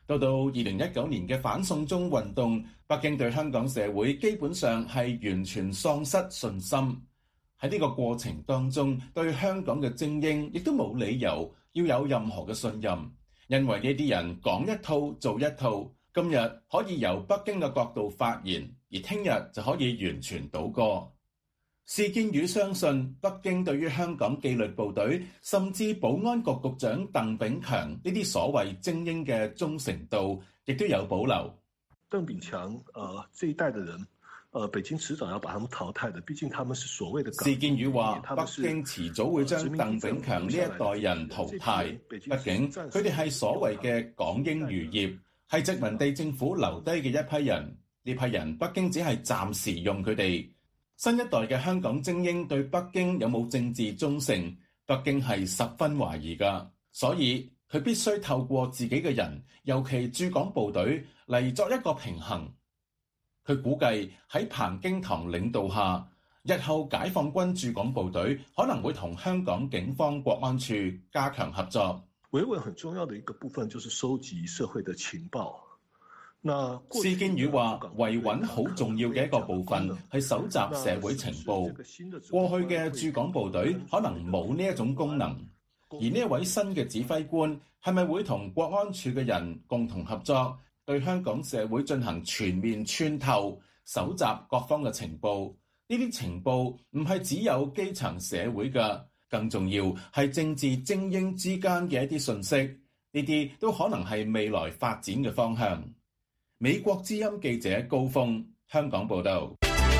到到二零一九年嘅反送中運動，北京對香港社會基本上係完全喪失信心。喺呢個過程當中，對香港嘅精英亦都冇理由要有任何嘅信任，因為呢啲人講一套做一套，今日可以由北京嘅角度發言，而聽日就可以完全倒戈。事建與相信北京對於香港紀律部隊甚至保安局局長鄧炳強呢啲所謂精英嘅忠誠度，亦都有保留。 鄧炳強，呃，這一代的人，呃，北京遲早要把他們淘汰的，畢竟他們是所謂的。 事建與話，北京遲早會將鄧炳強呢一代人淘汰，畢竟佢哋係所謂嘅港英餘孽，係殖民地政府留低嘅一批人。呢批人北京只係暫時用佢哋。新一代嘅香港精英對北京有冇政治忠誠，北京係十分懷疑㗎，所以佢必須透過自己嘅人，尤其駐港部隊嚟作一個平衡。佢估計喺彭京堂領導下，日後解放軍駐港部隊可能會同香港警方國安處加強合作。 維穩很重要的一個部分就是收集社會的情報。 施建宇話：維穩好重要嘅一個部分係搜集社會情報。過去嘅駐港部隊可能冇呢一種功能，而呢一位新嘅指揮官係咪會同國安處嘅人共同合作，對香港社會進行全面穿透，搜集各方嘅情報？呢啲情報唔係只有基層社會嘅，更重要係政治精英之間嘅一啲信息。呢啲都可能係未來發展嘅方向。美國之音記者高峰，香港報道。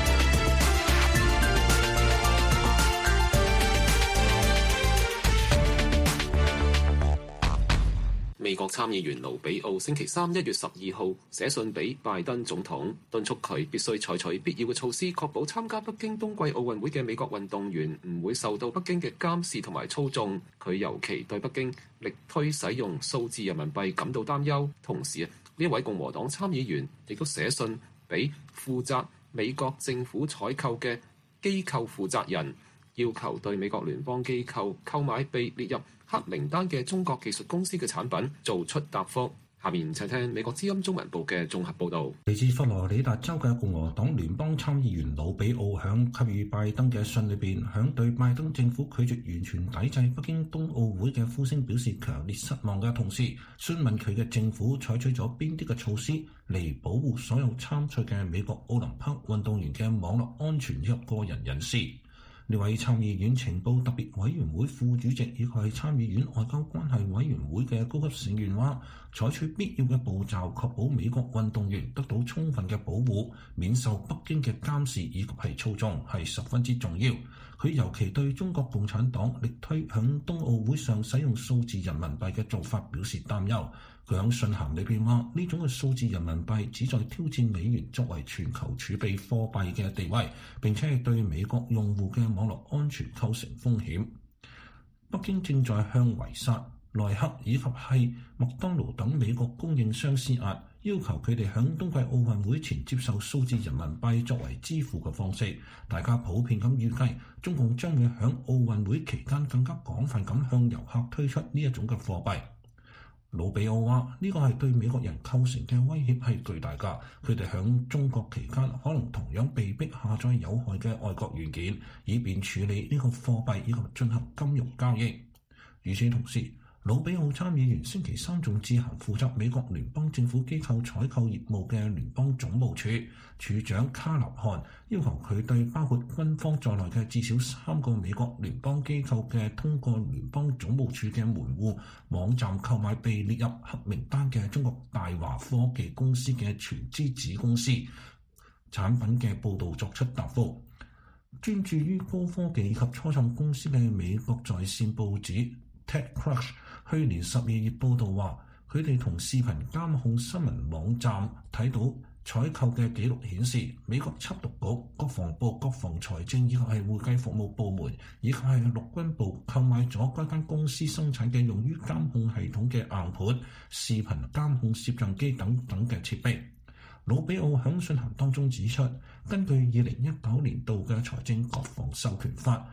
美國參議員盧比奧星期三一月十二號寫信俾拜登總統，敦促佢必須採取必要嘅措施，確保參加北京冬季奧運會嘅美國運動員唔會受到北京嘅監視同埋操縱。佢尤其對北京力推使用數字人民幣感到擔憂，同時啊，呢一位共和黨參議員亦都寫信俾負責美國政府採購嘅機構負責人，要求對美國聯邦機構購買被列入黑名單嘅中國技術公司嘅產品做出答覆。下面請聽美國之音中文部嘅綜合報導。 嚟自佛羅里達州嘅共和黨聯邦參議員魯比奧響給予拜登嘅信裏邊，響對拜登政府拒絕完全抵制北京冬奧會嘅呼聲表示強烈失望嘅同時，詢問佢嘅政府採取咗邊啲嘅措施嚟保護所有參賽嘅美國奧林匹克運動員嘅網絡安全以及個人隱私。呢位參議院情報特別委員會副主席以及係參議院外交關係委員會嘅高級成員話，採取必要嘅步驟，確保美國運動員得到充分嘅保護，免受北京嘅監視以及係操縱，係十分之重要。佢尤其對中國共產黨力推響冬奧會上使用數字人民幣嘅做法表示擔憂。佢喺信函裏邊話，呢種嘅數字人民幣旨在挑戰美元作為全球儲備貨幣嘅地位，並且係對美國用戶嘅網絡安全構成風險。北京正在向維薩、耐克以及係麥當勞等美國供應商施壓，要求佢哋喺冬季奧運會前接受數字人民幣作為支付嘅方式。大家普遍咁預計，中共將會喺奧運會期間更加廣泛咁向遊客推出呢一種嘅貨幣。魯比奧話：呢個係對美國人構成嘅威脅係巨大㗎，佢哋響中國期間可能同樣被逼下載有害嘅外國軟件，以便處理呢個貨幣以及進行金融交易。與此同時，魯比奧參議員星期三仲致函負責美國聯邦政府機構採購業務嘅聯邦總務處處長卡納漢，要求佢對包括軍方在內嘅至少三個美國聯邦機構嘅通過聯邦總務處嘅門戶網站購買被列入黑名單嘅中國大華科技公司嘅全資子公司產品嘅報導作出答覆。專注於高科技及初創公司嘅美國在線報紙 TechCrunch 去年十二月報導話，佢哋同視頻監控新聞網站睇到採購嘅記錄顯示，美國緝毒局、國防部、國防財政以及係會計服務部門以及係陸軍部購買咗該間公司生產嘅用於監控系統嘅硬盤、視頻監控攝像機等等嘅設備。魯比奧響信函當中指出，根據二零一九年度嘅財政國防授權法，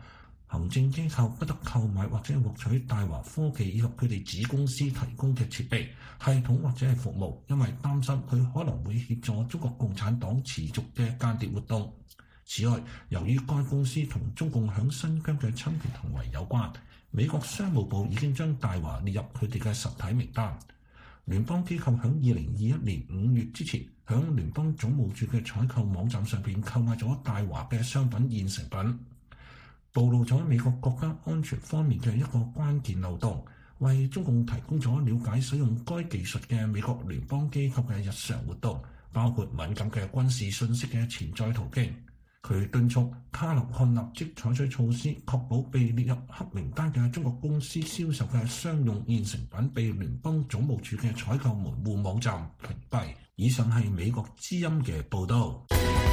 行政機構不得購買或者獲取大華科技以及佢哋子公司提供嘅設備、系統或者係服務，因為擔心佢可能會協助中國共產黨持續嘅間諜活動。此外，由於該公司同中共響新疆嘅侵權行為有關，美國商務部已經將大華列入佢哋嘅實體名單。聯邦機構響二零二一年五月之前，響聯邦總務處嘅採購網站上邊購買咗大華嘅商品現成品，暴露咗美國國家安全方面嘅一個關鍵漏洞，為中共提供咗了解使用該技術嘅美國聯邦機構嘅日常活動，包括敏感嘅軍事信息嘅潛在途徑。佢敦促卡勒漢立即採取措施，確保被列入黑名單嘅中國公司銷售嘅商用現成品被聯邦總務處嘅採購門戶網站屏蔽。以上係美國之音嘅報導。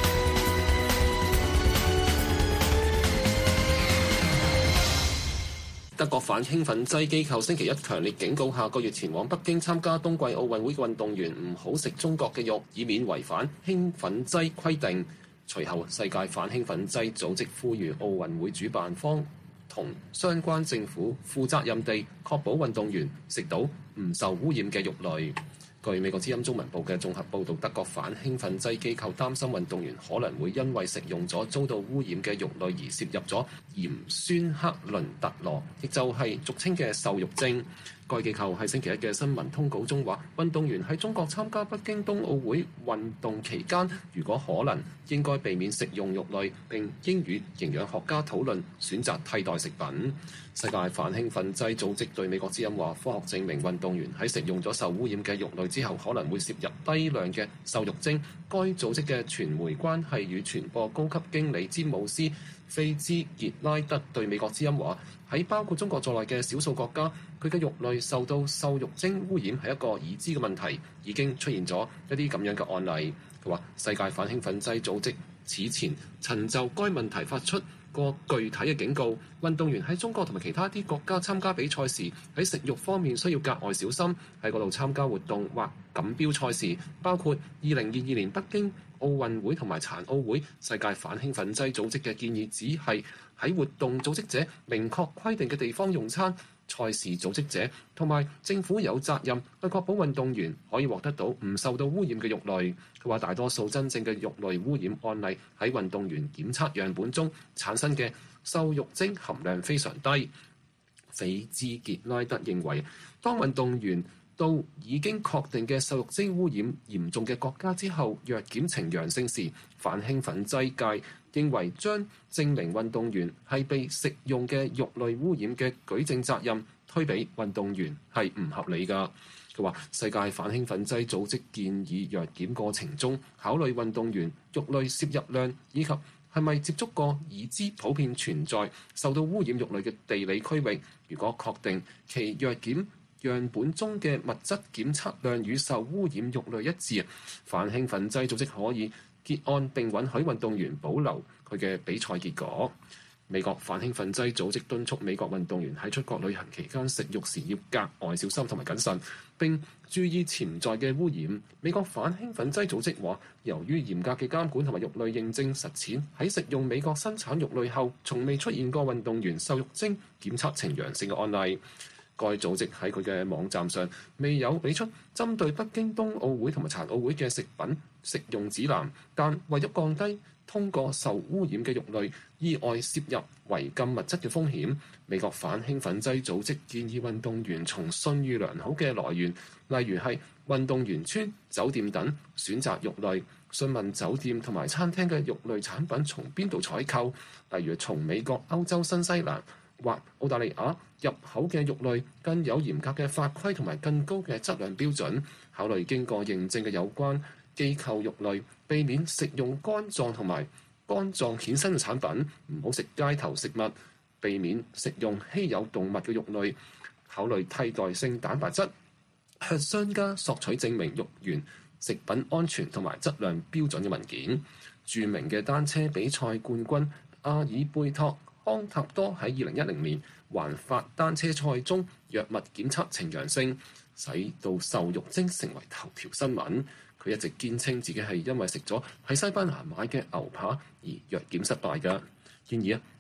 德國反興奮劑機構星期一強烈警告，下個月前往北京參加冬季奧運會嘅運動員唔好食中國嘅肉，以免違反興奮劑規定。隨後，世界反興奮劑組織呼籲奧運會主辦方同相關政府負責任地確保運動員食到唔受污染嘅肉類。據美國之音中文部嘅綜合報導，德國反興奮劑機構擔心運動員可能會因為食用咗遭到污染嘅肉類而攝入咗鹽酸克倫特羅，亦就係俗稱嘅瘦肉精。該機構喺星期一嘅新聞通稿中話，運動員喺中國參加北京冬奧會運動期間，如果可能，應該避免食用肉類，並應與營養學家討論選擇替代食品。世界反興奮劑組織對美國之音話，科學證明運動員喺食用咗受污染嘅肉類之後，可能會攝入低量嘅瘦肉精。該組織嘅傳媒關係與傳播高級經理詹姆斯·菲茲傑拉德對美國之音話，喺包括中國在內嘅少數國家，佢嘅肉類受到瘦肉精污染係一個已知嘅問題，已經出現咗一啲咁樣嘅案例。佢話世界反興奮劑組織此前曾就該問題發出個具體嘅警告，運動員喺中國同埋其他啲國家參加比賽時，喺食肉方面需要格外小心。喺嗰度參加活動或錦標賽事，包括二零二二年北京奧運會同埋殘奧會，世界反興奮劑組織嘅建議只係喺活動組織者明確規定嘅地方用餐。賽事組織者同埋政府有責任去確保運動員可以獲得到唔受到污染嘅肉類。佢話大多數真正嘅肉類污染案例喺運動員檢測樣本中產生嘅瘦肉精含量非常低。菲茲傑拉德認為，當運動員到已經確定嘅瘦肉精污染嚴重嘅國家之後，若檢呈陽性時，反興奮劑界認為將證明運動員係被食用嘅肉類污染嘅舉證責任推俾運動員係唔合理㗎。佢話世界反興奮劑組織建議藥檢過程中考慮運動員肉類攝入量以及係咪接觸過已知普遍存在受到污染肉類嘅地理區域。如果確定其藥檢樣本中嘅物質檢測量與受污染肉類一致，反興奮劑組織可以結案並允許運動員保留佢嘅比賽結果。美國反興奮劑組織敦促美國運動員喺出國旅行期間食肉時要格外小心同埋謹慎，並注意潛在嘅污染。美國反興奮劑組織話，由於嚴格嘅監管同埋肉類認證實踐，喺食用美國生產肉類後，從未出現過運動員瘦肉精檢測呈陽性嘅案例。該組織喺佢嘅網站上未有俾出針對北京冬奧會同埋殘奧會嘅食品食用指南，但為咗降低通過受污染嘅肉類意外攝入違禁物質嘅風險，美國反興奮劑組織建議運動員從信譽良好嘅來源，例如係運動員村、酒店等選擇肉類，詢問酒店同埋餐廳嘅肉類產品從邊度採購，例如從美國、歐洲、新西蘭或澳大利亞入口嘅肉類更有嚴格嘅法規同埋更高嘅質量標準，考慮經過認證嘅有關機構肉類，避免食用肝臟同埋肝臟衍生嘅產品，唔好食街頭食物，避免食用稀有動物嘅肉類，考慮替代性蛋白質，向商家索取證明肉源食品安全同埋質量標準嘅文件。著名嘅單車比賽冠軍阿爾貝托康塔多喺二零一零年環法單車賽中藥物檢測呈陽性，使到瘦肉精成為頭條新聞。佢一直堅稱自己係因為食咗喺西班牙買嘅牛扒而藥檢失敗嘅。然而啊，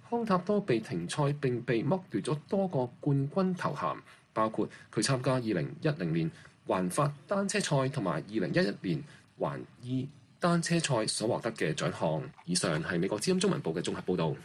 康塔多被停賽並被剝奪咗多個冠軍頭銜，包括佢參加二零一零年環法單車賽同埋二零一一年環意單車賽所獲得嘅獎項。以上係美國之音中文部嘅綜合報導。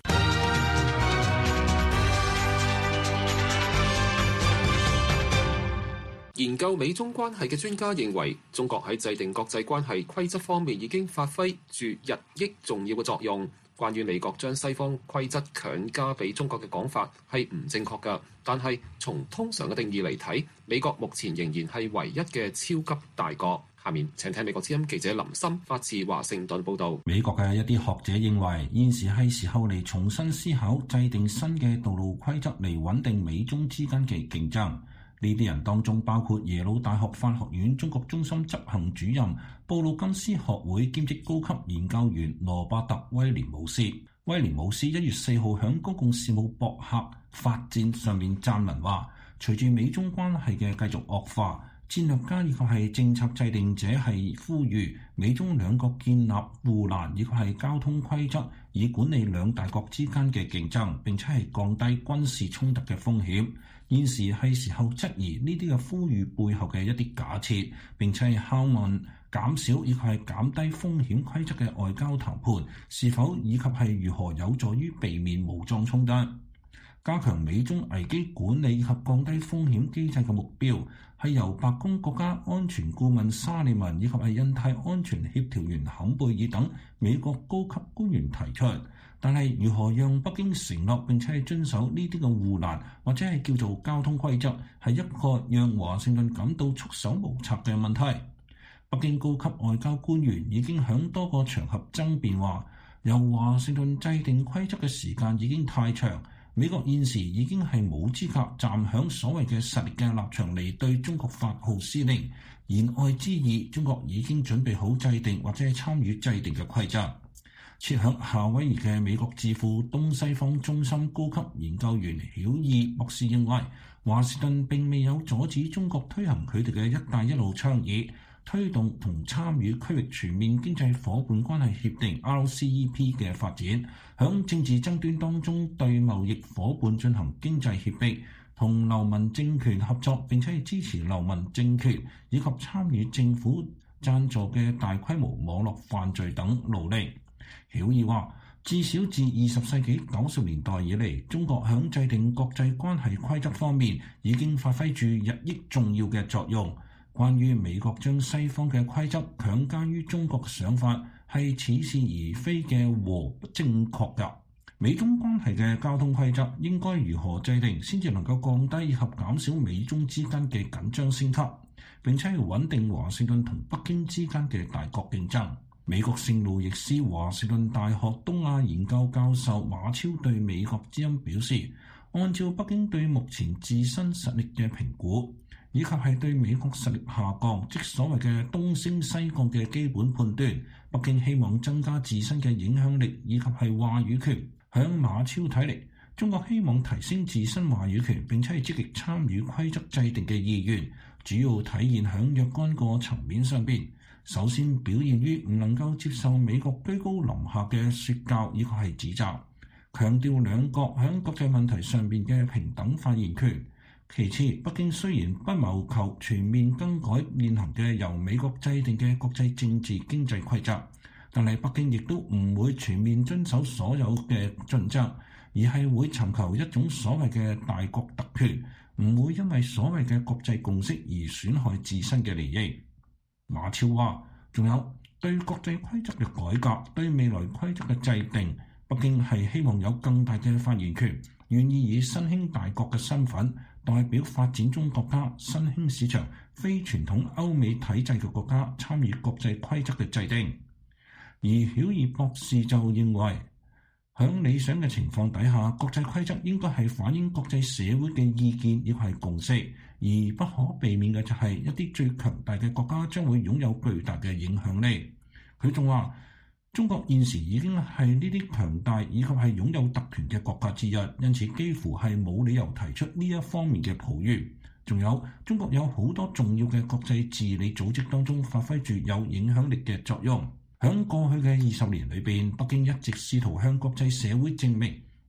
研究美中關係嘅專家認為，中國喺制定國際關係規則方面已經發揮住日益重要嘅作用。關於美國將西方規則強加俾中國嘅講法係唔正確㗎，但係從通常嘅定義嚟睇，美國目前仍然係唯一嘅超級大國。下面請聽美國之音記者林森發自華盛頓報導。 美國嘅一啲學者認為，現時係時候嚟重新思考制定新嘅道路規則嚟穩定美中之間嘅競爭。呢啲人當中包括耶魯大學法學院中國中心執行主任、布魯金斯學會兼職高級研究員羅伯特·威廉姆斯。威廉姆斯一月四號喺公共事務博客發展上面撰文話，隨住美中關係嘅繼續惡化，戰略家以及係政策制定者係呼籲美中兩國建立護欄以及係交通規則，以管理兩大國之間嘅競爭，並且係降低軍事衝突嘅風險。現時係時候質疑呢啲嘅呼籲背後嘅一啲假設，並且係拷問減少以及係減低風險規則嘅外交談判是否以及係如何有助於避免武裝衝突。加強美中危機管理以及降低風險機制嘅目標係由白宮國家安全顧問沙利文以及係印太安全協調員坎貝爾等美國高級官員提出。但係如何讓北京承諾並且係遵守呢啲嘅護欄或者係叫做交通規則，係一個讓華盛頓感到束手無策嘅問題。北京高級外交官員已經響多個場合爭辯話，由華盛頓制定規則嘅時間已經太長，美國現時已經係冇資格站響所謂嘅實力嘅立場嚟對中國發號施令。言外之意，中國已經準備好制定或者係參與制定嘅規則。設響夏威夷嘅美國智庫東西方中心高級研究員曉義博士認為，華盛頓並未有阻止中國推行佢哋嘅一帶一路倡議，推動同參與區域全面經濟夥伴關係協定 R C E P 嘅發展，響政治爭端當中對貿易夥伴進行經濟協迫，同流民政權合作，並且係支持流民政權以及參與政府贊助嘅大規模網絡犯罪等努力。曉義話，至少自二十世紀九十年代以嚟，中國響制定國際關係規則方面已經發揮住日益重要嘅作用。關於美國將西方嘅規則強加於中國嘅想法，係似是而非嘅和不正確㗎。美中關係嘅交通規則應該如何制定，先至能夠降低以及減少美中之間嘅緊張升級，並且穩定華盛頓同北京之間嘅大國競爭。美國聖路易斯華盛頓大學東亞研究教授馬超對美國之音表示，按照北京對目前自身實力嘅評估，以及係對美國實力下降，即所謂嘅東升西降嘅基本判斷，北京希望增加自身嘅影響力以及係話語權。響馬超睇嚟，中國希望提升自身話語權，並且係積極參與規則制定嘅意願，主要體現響若干個層面上邊。首先表現於唔能夠接受美國居高臨下嘅説教以及係指責，強調兩國喺國際問題上邊嘅平等發言權。其次，北京雖然不謀求全面更改現行嘅由美國制定嘅國際政治經濟規則，但係北京亦都唔會全面遵守所有嘅準則，而係會尋求一種所謂嘅大國特權，唔會因為所謂嘅國際共識而損害自身嘅利益。馬超話，仲有對國際規則嘅改革，對未來規則嘅制定，北京係希望有更大嘅發言權，願意以新興大國嘅身份代表發展中國家、新興市場、非傳統歐美體制嘅國家參與國際規則嘅制定。而曉義博士就認為，喺理想嘅情況底下，國際規則應該係反映國際社會嘅意見亦係共識，而不可避免嘅就係一啲最強大嘅國家將會擁有巨大嘅影響力。佢仲話，中國現時已經係呢啲強大以及係擁有特權嘅國家之一，因此幾乎係冇理由提出呢一方面嘅抱怨。仲有，中國有好多重要嘅國際治理組織當中發揮住有影響力嘅作用。喺過去嘅二十年裏邊，北京一直試圖向國際社會證明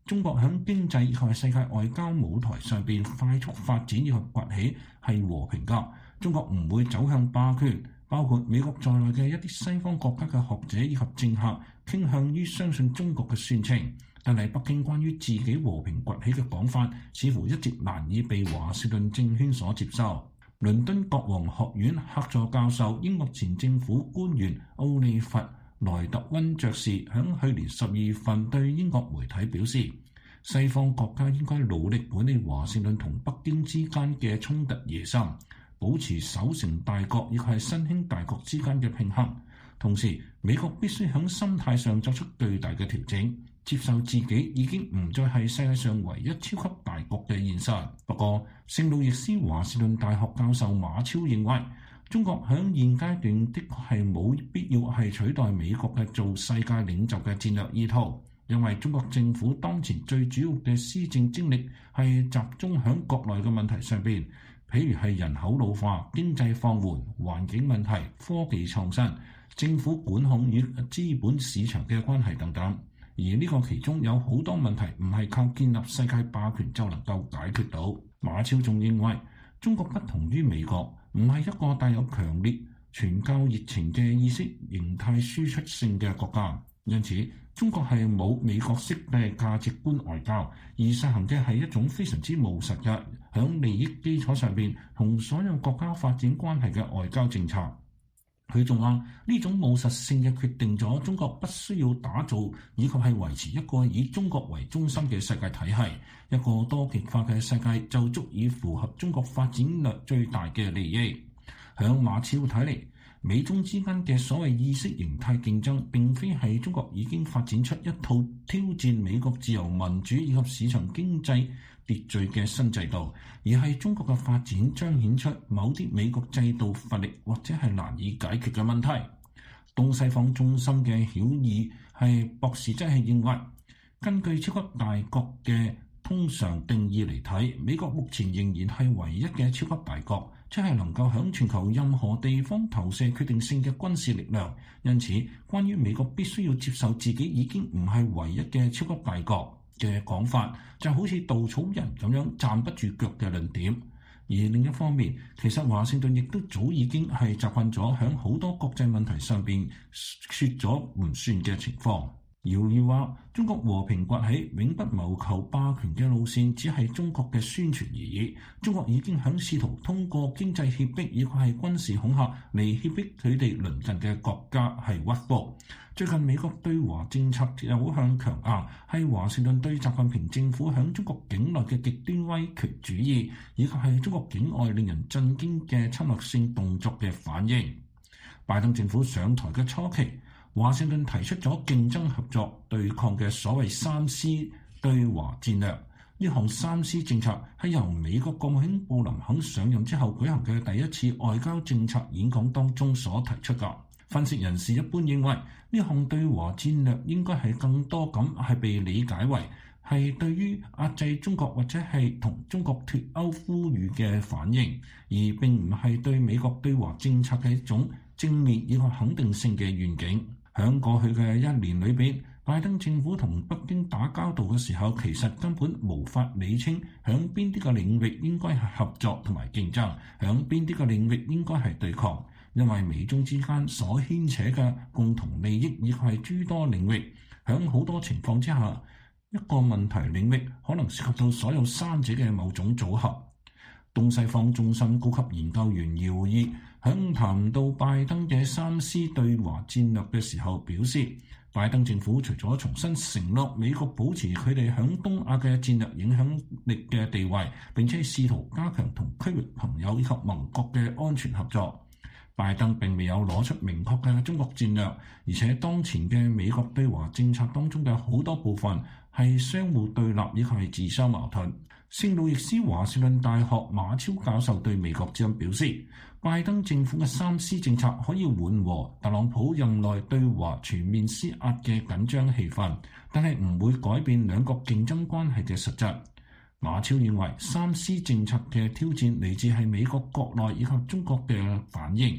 中國喺經濟以及世界外交舞台上邊快速發展以及崛起係和平㗎，中國唔會走向霸權。包括美國在內嘅一啲西方國家嘅學者以及政客傾向於相信中國嘅宣稱，但係北京關於自己和平崛起嘅講法，似乎一直難以被華盛頓政圈所接受。倫敦國王學院客座教授、英國前政府官員奧利弗萊特溫爵士響去年十二月份對英國媒體表示，西方國家應該努力管理華盛頓同北京之間嘅衝突野心，保持守成大國亦係新興大國之間嘅平衡。同時，美國必須喺心態上作出巨大嘅調整，接受自己已經唔再係世界上唯一超級大國嘅現實。不過，聖路易斯華盛頓大學教授馬超認為，中國喺現階段的確係冇必要係取代美國嘅做世界領袖嘅戰略意圖，因為中國政府當前最主要嘅施政精力係集中喺國內嘅問題上邊。譬如係人口老化、經濟放緩、環境問題、科技創新、政府管控與資本市場嘅關係等等。而呢個其中有好多問題唔係靠建立世界霸權就能夠解決到。馬超仲認為，中國不同於美國，唔係一個帶有強烈傳教熱情嘅意識形態輸出性嘅國家，因此中國係冇美國式嘅價值觀外交，而實行嘅係一種非常之務實嘅響利益基礎上邊同所有國家發展關係嘅外交政策。佢仲話呢種務實性嘅決定咗中國不需要打造以及係維持一個以中國為中心嘅世界體系，一個多極化嘅世界就足以符合中國發展略最大嘅利益。響馬超睇嚟，美中之間嘅所謂意識形態競爭並非係中國已經發展出一套挑戰美國自由民主以及市場經濟秩序嘅新制度，而係中國嘅發展彰顯出某啲美國制度乏力或者係難以解決嘅問題。東西方中心嘅曉議係博士則係認為，根據超級大國嘅通常定義嚟睇，美國目前仍然係唯一嘅超級大國，即係能夠響全球任何地方投射決定性嘅軍事力量。因此，關於美國必須要接受自己已經唔係唯一嘅超級大國嘅講法，就好似稻草人咁樣站不住腳嘅論點。而另一方面，其實華盛頓亦都早已經係習慣咗喺好多國際問題上邊説咗唔算嘅情況。姚宇話：中國和平崛起、永不謀求霸權嘅路線，只係中國嘅宣傳而已。中國已經響試圖通過經濟脅迫以及係軍事恐嚇嚟脅迫佢哋鄰近嘅國家係屈服。最近美國對華政策有向強硬，係華盛頓對習近平政府響中國境內嘅極端威權主義，以及係中國境外令人震驚嘅侵略性動作嘅反應。拜登政府上台嘅初期，華盛頓提出咗競爭合作對抗嘅所謂三 C 對華戰略。呢項三 C 政策係由美國國務卿布林肯上任之後舉行嘅第一次外交政策演講當中所提出㗎。分析人士一般認為，呢項對華戰略應該係更多咁係被理解為係對於壓制中國或者係同中國脫歐呼籲嘅反應，而並唔係對美國對華政策嘅一種正面以及肯定性嘅願景。喺過去嘅一年裏邊，拜登政府同北京打交道嘅時候，其實根本無法理清響邊啲嘅領域應該係合作同埋競爭，響邊啲嘅領域應該係對抗。因為美中之間所牽扯嘅共同利益亦係諸多領域，響好多情況之下，一個問題領域可能涉及到所有三者嘅某種組合。東西方中心高級研究員姚毅響談到拜登嘅三 C 對華戰略嘅時候表示，拜登政府除咗重新承諾美國保持佢哋響東亞嘅戰略影響力嘅地位，並且試圖加強同區域朋友以及盟國嘅安全合作，拜登並未有攞出明確嘅中國戰略，而且當前嘅美國對華政策當中嘅好多部分係相互對立以及係自相矛盾。聖路易斯華盛頓大學馬超教授對美國之音表示，拜登政府嘅三 C 政策可以緩和特朗普任內對華全面施壓嘅緊張氣氛，但係唔會改變兩國競爭關係嘅實質。馬超認為，三 C 政策嘅挑戰嚟自係美國國內以及中國嘅反應。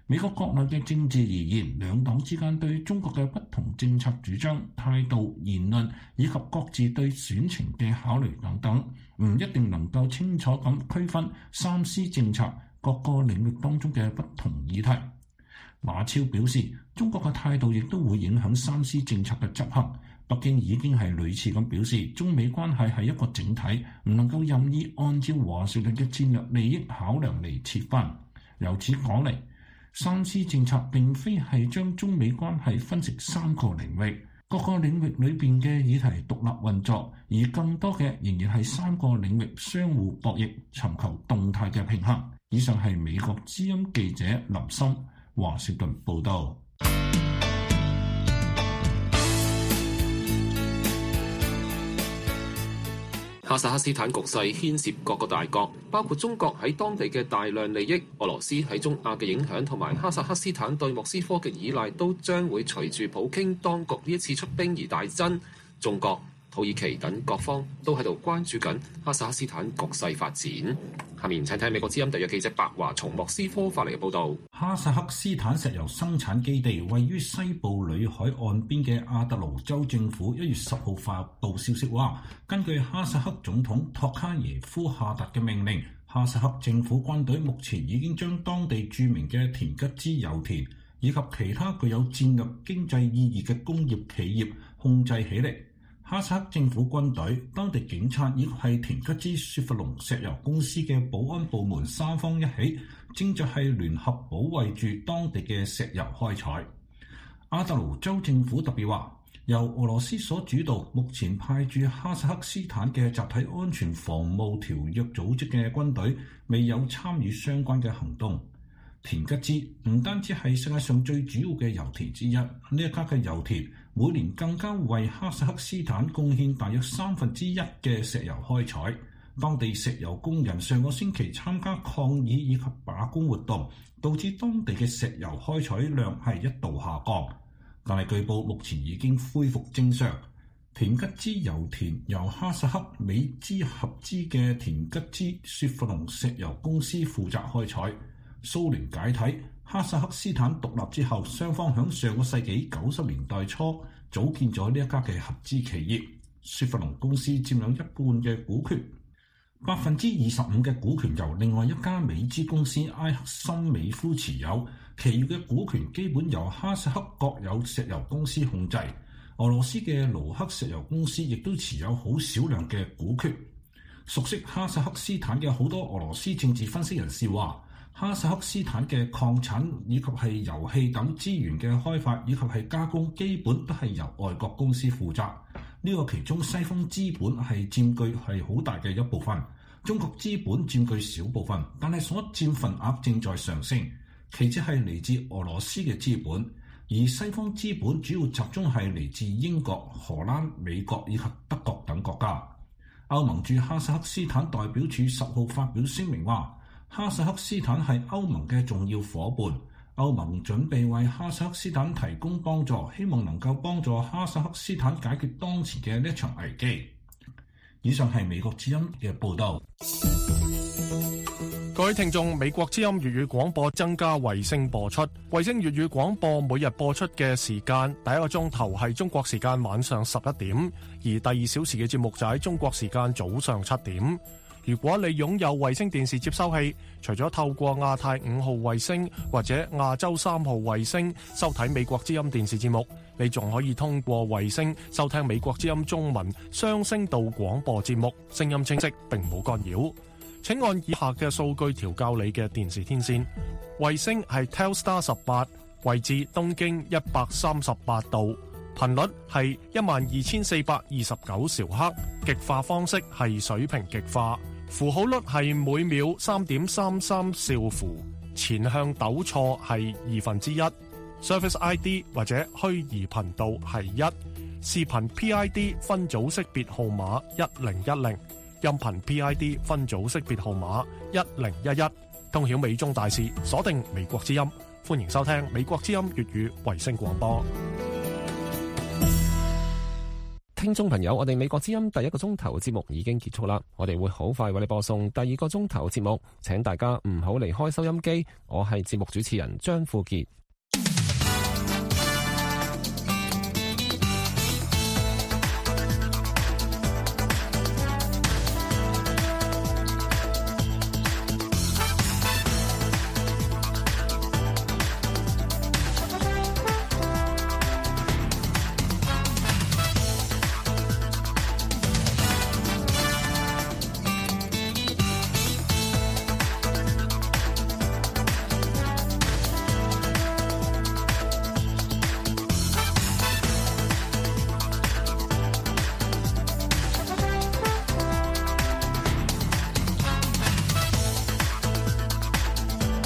美國國內嘅政治而言，兩黨之間對中國嘅不同政策主張、態度、言論以及各自對選情嘅考慮等等，唔一定能夠清楚咁區分三思政策各個領域當中嘅不同議題。馬超表示，中國嘅態度亦都會影響三思政策嘅執行。北京已經係類似咁表示，中美關係係一個整體，唔能夠任意按照華盛頓嘅戰略利益考量嚟切分。由此講嚟，三思政策並非係將中美關係分成三個領域，各個領域裏邊嘅議題獨立運作，而更多嘅仍然係三個領域相互博弈，尋求動態嘅平衡。以上係美國之音記者林森華盛頓報道。 哈薩克斯坦局勢牽涉各個大國，包括中國喺當地嘅大量利益、俄羅斯喺中亞嘅影響同埋哈薩克斯坦對莫斯科嘅依賴，都將會隨住普京當局呢一次出兵而大增。中國、土耳其等各方都喺度關注緊哈薩克斯坦局勢發展。下面請睇美國之音特約記者白華從莫斯科發嚟嘅報導。 哈薩克斯坦石油生產基地位於西部裏海岸邊嘅阿德盧州政府一月十號發布消息話，根據哈薩克總統托卡耶夫下達嘅命令，哈薩克政府軍隊目前已經將當地著名嘅田吉茲油田以及其他具有戰略經濟意義嘅工業企業控制起嚟。哈薩克政府軍隊、當地警察以及係田吉茲雪佛龍石油公司嘅保安部門三方一起，正在係聯合保衛住當地嘅石油開採。阿德盧州政府特別話，由俄羅斯所主導，目前派駐哈薩克斯坦嘅集體安全防務條約組織嘅軍隊未有參與相關嘅行動。田吉茲唔單止係世界上最主要嘅油田之一，呢一家嘅油田每年更加為哈薩克斯坦貢獻大約三分之一嘅石油開採。當地石油工人上個星期參加抗議以及罷工活動，導致當地嘅石油開採量係一度下降。但係據報目前已經恢復正常。田吉茲油田由哈薩克美資合資嘅田吉茲雪佛龍石油公司負責開採。蘇聯解體，哈薩克斯坦獨立之後，雙方響上個世紀九十年代初組建咗呢一家嘅合資企業，雪佛龍公司佔有一半嘅股權，百分之二十五嘅股權由另外一家美資公司埃克森美孚持有，其餘嘅股權基本由哈薩克國有石油公司控制。俄羅斯嘅盧克石油公司亦都持有好少量嘅股權。熟悉哈薩克斯坦嘅好多俄羅斯政治分析人士話，哈薩克斯坦嘅礦產以及係油氣等資源嘅開發以及係加工，基本都係由外國公司負責。呢個其中西方資本係佔據係好大嘅一部分，中國資本佔據小部分，但係所佔份額正在上升。其次係嚟自俄羅斯嘅資本，而西方資本主要集中係嚟自英國、荷蘭、美國以及德國等國家。歐盟駐哈薩克斯坦代表處十號發表聲明話，哈薩克斯坦係歐盟嘅重要夥伴，歐盟準備為哈薩克斯坦提供幫助，希望能夠幫助哈薩克斯坦解決當前嘅呢一場危機。以上係美國之音嘅報道。 各位聽眾，美國之音粵語廣播增加衛星播出，衛星粵語廣播每日播出嘅時間，第一個鐘頭係中國時間晚上十一點，而第二小時嘅節目就喺中國時間早上七點。如果你擁有衛星電視接收器，除咗透過亞太五號衛星或者亞洲三號衛星收睇美國之音電視節目，你仲可以通過衛星收聽美國之音中文雙聲道廣播節目，聲音清晰並冇干擾。請按以下嘅數據調校你嘅電視天線。衛星係 Telstar 十八，位置東經一百三十八度，頻率係一萬二千四百二十九兆赫，極化方式係水平極化。符號率係每秒三點三三兆符，前向抖錯係二分之一。Service I D 或者虛擬頻道係一，視頻 P I D 分組識別號碼一零一零，音頻 P I D 分組識別號碼一零一一。通曉美中大事，鎖定美國之音，歡迎收聽美國之音粵語衛星廣播。 聽眾朋友，我哋美國之音第一個鐘頭節目已經結束啦，我哋會好快為你播送第二個鐘頭節目，請大家唔好離開收音機。我係節目主持人張富傑。